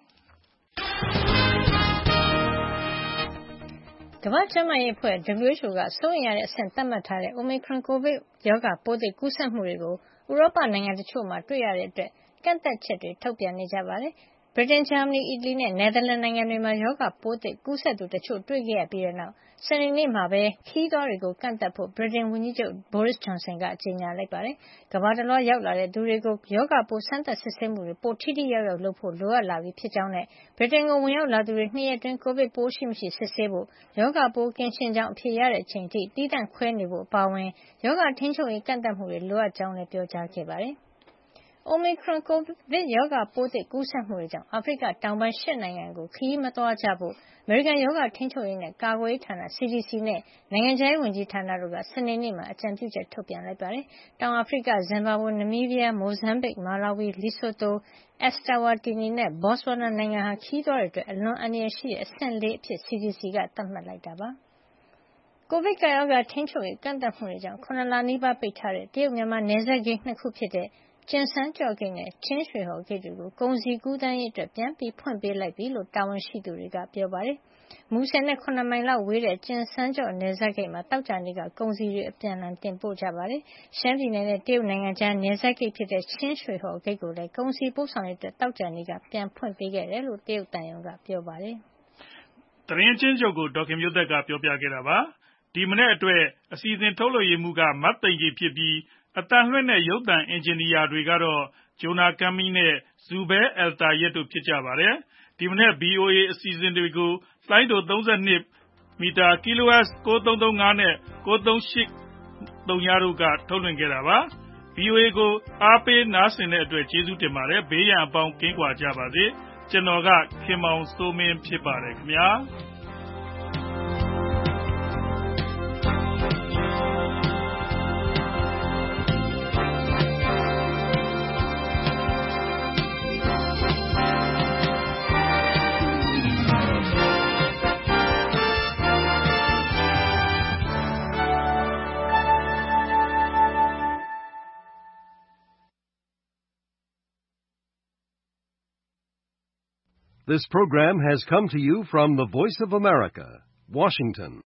ကမ္ဘာ့ကျန်းမာရေးအဖွဲ့ W H O ကစိုးရိမ်ရတဲ့အဆင့်သတ်မှတ်ထားတဲ့ Omicron ကိုဗစ်ရောဂါပိုးသစ်ကူးစက်မှုတွေကိုဥရောပနိုင်ငံတချို့မှာတွေ့ရတဲ့အတွက်ကန့်သတ်ချက်တွေထုတ်ပြန်နေကြပါတယ်။ ဗြိတိန်၊ဂျာမနီ၊အီတလီနဲ့နယ်သာလန်နိုင်ငံတွေမှာရောဂါပိုးသစ်ကူးစက်သူတချို့တွေ့ခဲ့ရပြီးတဲ့နောက်စနေနေ့မှာပဲခရီးသွားတွေကိုကန့်သတ်ဖို့ဗြိတိန်ဝန်ကြီးချုပ် Boris Johnson ကကြေညာလိုက်ပါတယ်။ကမ္ဘာတလွှားရောက်လာတဲ့သူတွေကိုရောဂါပိုးစမ်းသပ်စစ်ဆေးမှုတွေပိုထိထိရောက်ရောက်လုပ်ဖို့လိုအပ်လာပြီဖြစ်ကြောင်းနဲ့ဗြိတိန်ကိုဝင်ရောက်လာသူတွေနှစ်ရက်အတွင်းကိုဗစ်ပိုးရှိမရှိစစ်ဆေးဖို့ရောဂါပိုးကင်းရှင်းကြောင်းအဖြေရတဲ့အချိန်ထိသီးသန့်ခွဲနေဖို့အပါအဝင်ရောဂါထိန်းချုပ်ရေးကန့်သတ်မှုတွေလိုအပ်ကြောင်းလည်းပြောကြားခဲ့ပါတယ်။ Omicron ကိုဗစ်ရောဂါပိုးသစ်ကူးစက်မှုတွေကြောင့်အာဖရိကတောင်ပိုင်းရှစ်နိုင်ငံကိုခရီးမသွားကြဖို့အမေရိကန်ရောဂါထိန်းချုပ်ရေးနဲ့ကာကွယ်ရေးဌာန C D C နဲ့နိုင်ငံခြားရေးဝန်ကြီးဌာနတို့ကစနေနေ့မှာအကြံပြုချက်ထုတ်ပြန်လိုက်ပါတယ်။တောင်အာဖရိက၊ဇင်ဘာဘွေ၊နမီးဘီးယား၊မိုဇမ်ဘစ်၊မာလာဝီ၊လီဆိုသို၊အက်စတာဝတီနီနဲ့ဘော့ဆွာနာနိုင်ငံဟာခရီးသွားတွေအတွက်အလွန်အန္တရာယ်ရှိတဲ့အဆင့်လေးအဖြစ် C D C ကသတ်မှတ်လိုက်တာပါ။ကိုဗစ်ကပ်ရောဂါထိန်းချုပ်ရေးကန့်သတ်မှုတွေကြောင့်ခုနစ်လနီးပါးပိတ်ထားတဲ့တရုတ်မြန်မာနယ်စပ်ဂိတ်နှစ်ခုဖြစ်တဲ့ကျင်စန်းကျော့ဂိတ်နဲ့ချင်းရွှေဟော်ဂိတ်တွေကိုကုန်စည်ကူးသန်းရေးအတွက်ပြန်ဖွင့်ပေးလိုက်ပြီလို့တာဝန်ရှိသူတွေကပြောပါတယ်။မူဆယ်နဲ့၇မိုင်လောက်ဝေးတဲ့ကျင်စန်းကျော့နယ်စပ်ဂိတ်မှာသောကြာနေ့ကကုန်စည်တွေအပြန်အလှန်တင်ပို့ကြပါတယ်။ရှမ်းပြည်နယ်နဲ့တရုတ်နိုင်ငံကြားနယ်စပ်ဂိတ်ဖြစ်တဲ့ချင်းရွှေဟော်ဂိတ်ကိုလည်းကုန်စည်ပို့ဆောင်ရေးအတွက်သောကြာနေ့ကပြန်ဖွင့်ပေးခဲ့တယ်လို့တရုတ်သံရုံးကပြောပါတယ်။သတင်းအကျဉ်းချုပ်ကိုဒေါ်ခင်မျိုးသက်ကပြောပြခဲ့တာပါ။ဒီမနေ့အတွက်အစီအစဉ်ထုတ်လွှင့်ရေးမှူးကမတ်သိန်ကြီးဖြစ်ပြီးအသံလွှင့်နဲ့ရုပ်သံအင်ဂျင်နီယာတွေကတော့ဂျိုနာကမ်မီနဲ့ဇူဘဲအယ်တာယက်တို့ဖြစ်ကြပါတယ်။ဒီမနေ့ V O A အစီအစဉ်တွေကိုလှိုင်းတိုသုံး၂မီတာ Kilohertz ၉၃၃၅ နဲ့ ၉၃၈ဝ တို့ကထုတ်လွှင့်ခဲ့တာပါ။ V O A ကိုအားပေးနားဆင်တဲ့အတွက်ကျေးဇူးတင်ပါတယ်။ဘေးရန်အပေါင်းကင်းကွာကြပါစေ။ကျွန်တော်ကခင်မောင်စိုးမင်းဖြစ်ပါတယ်ခင်ဗျာ။ This program has come to you from the Voice of America, Washington.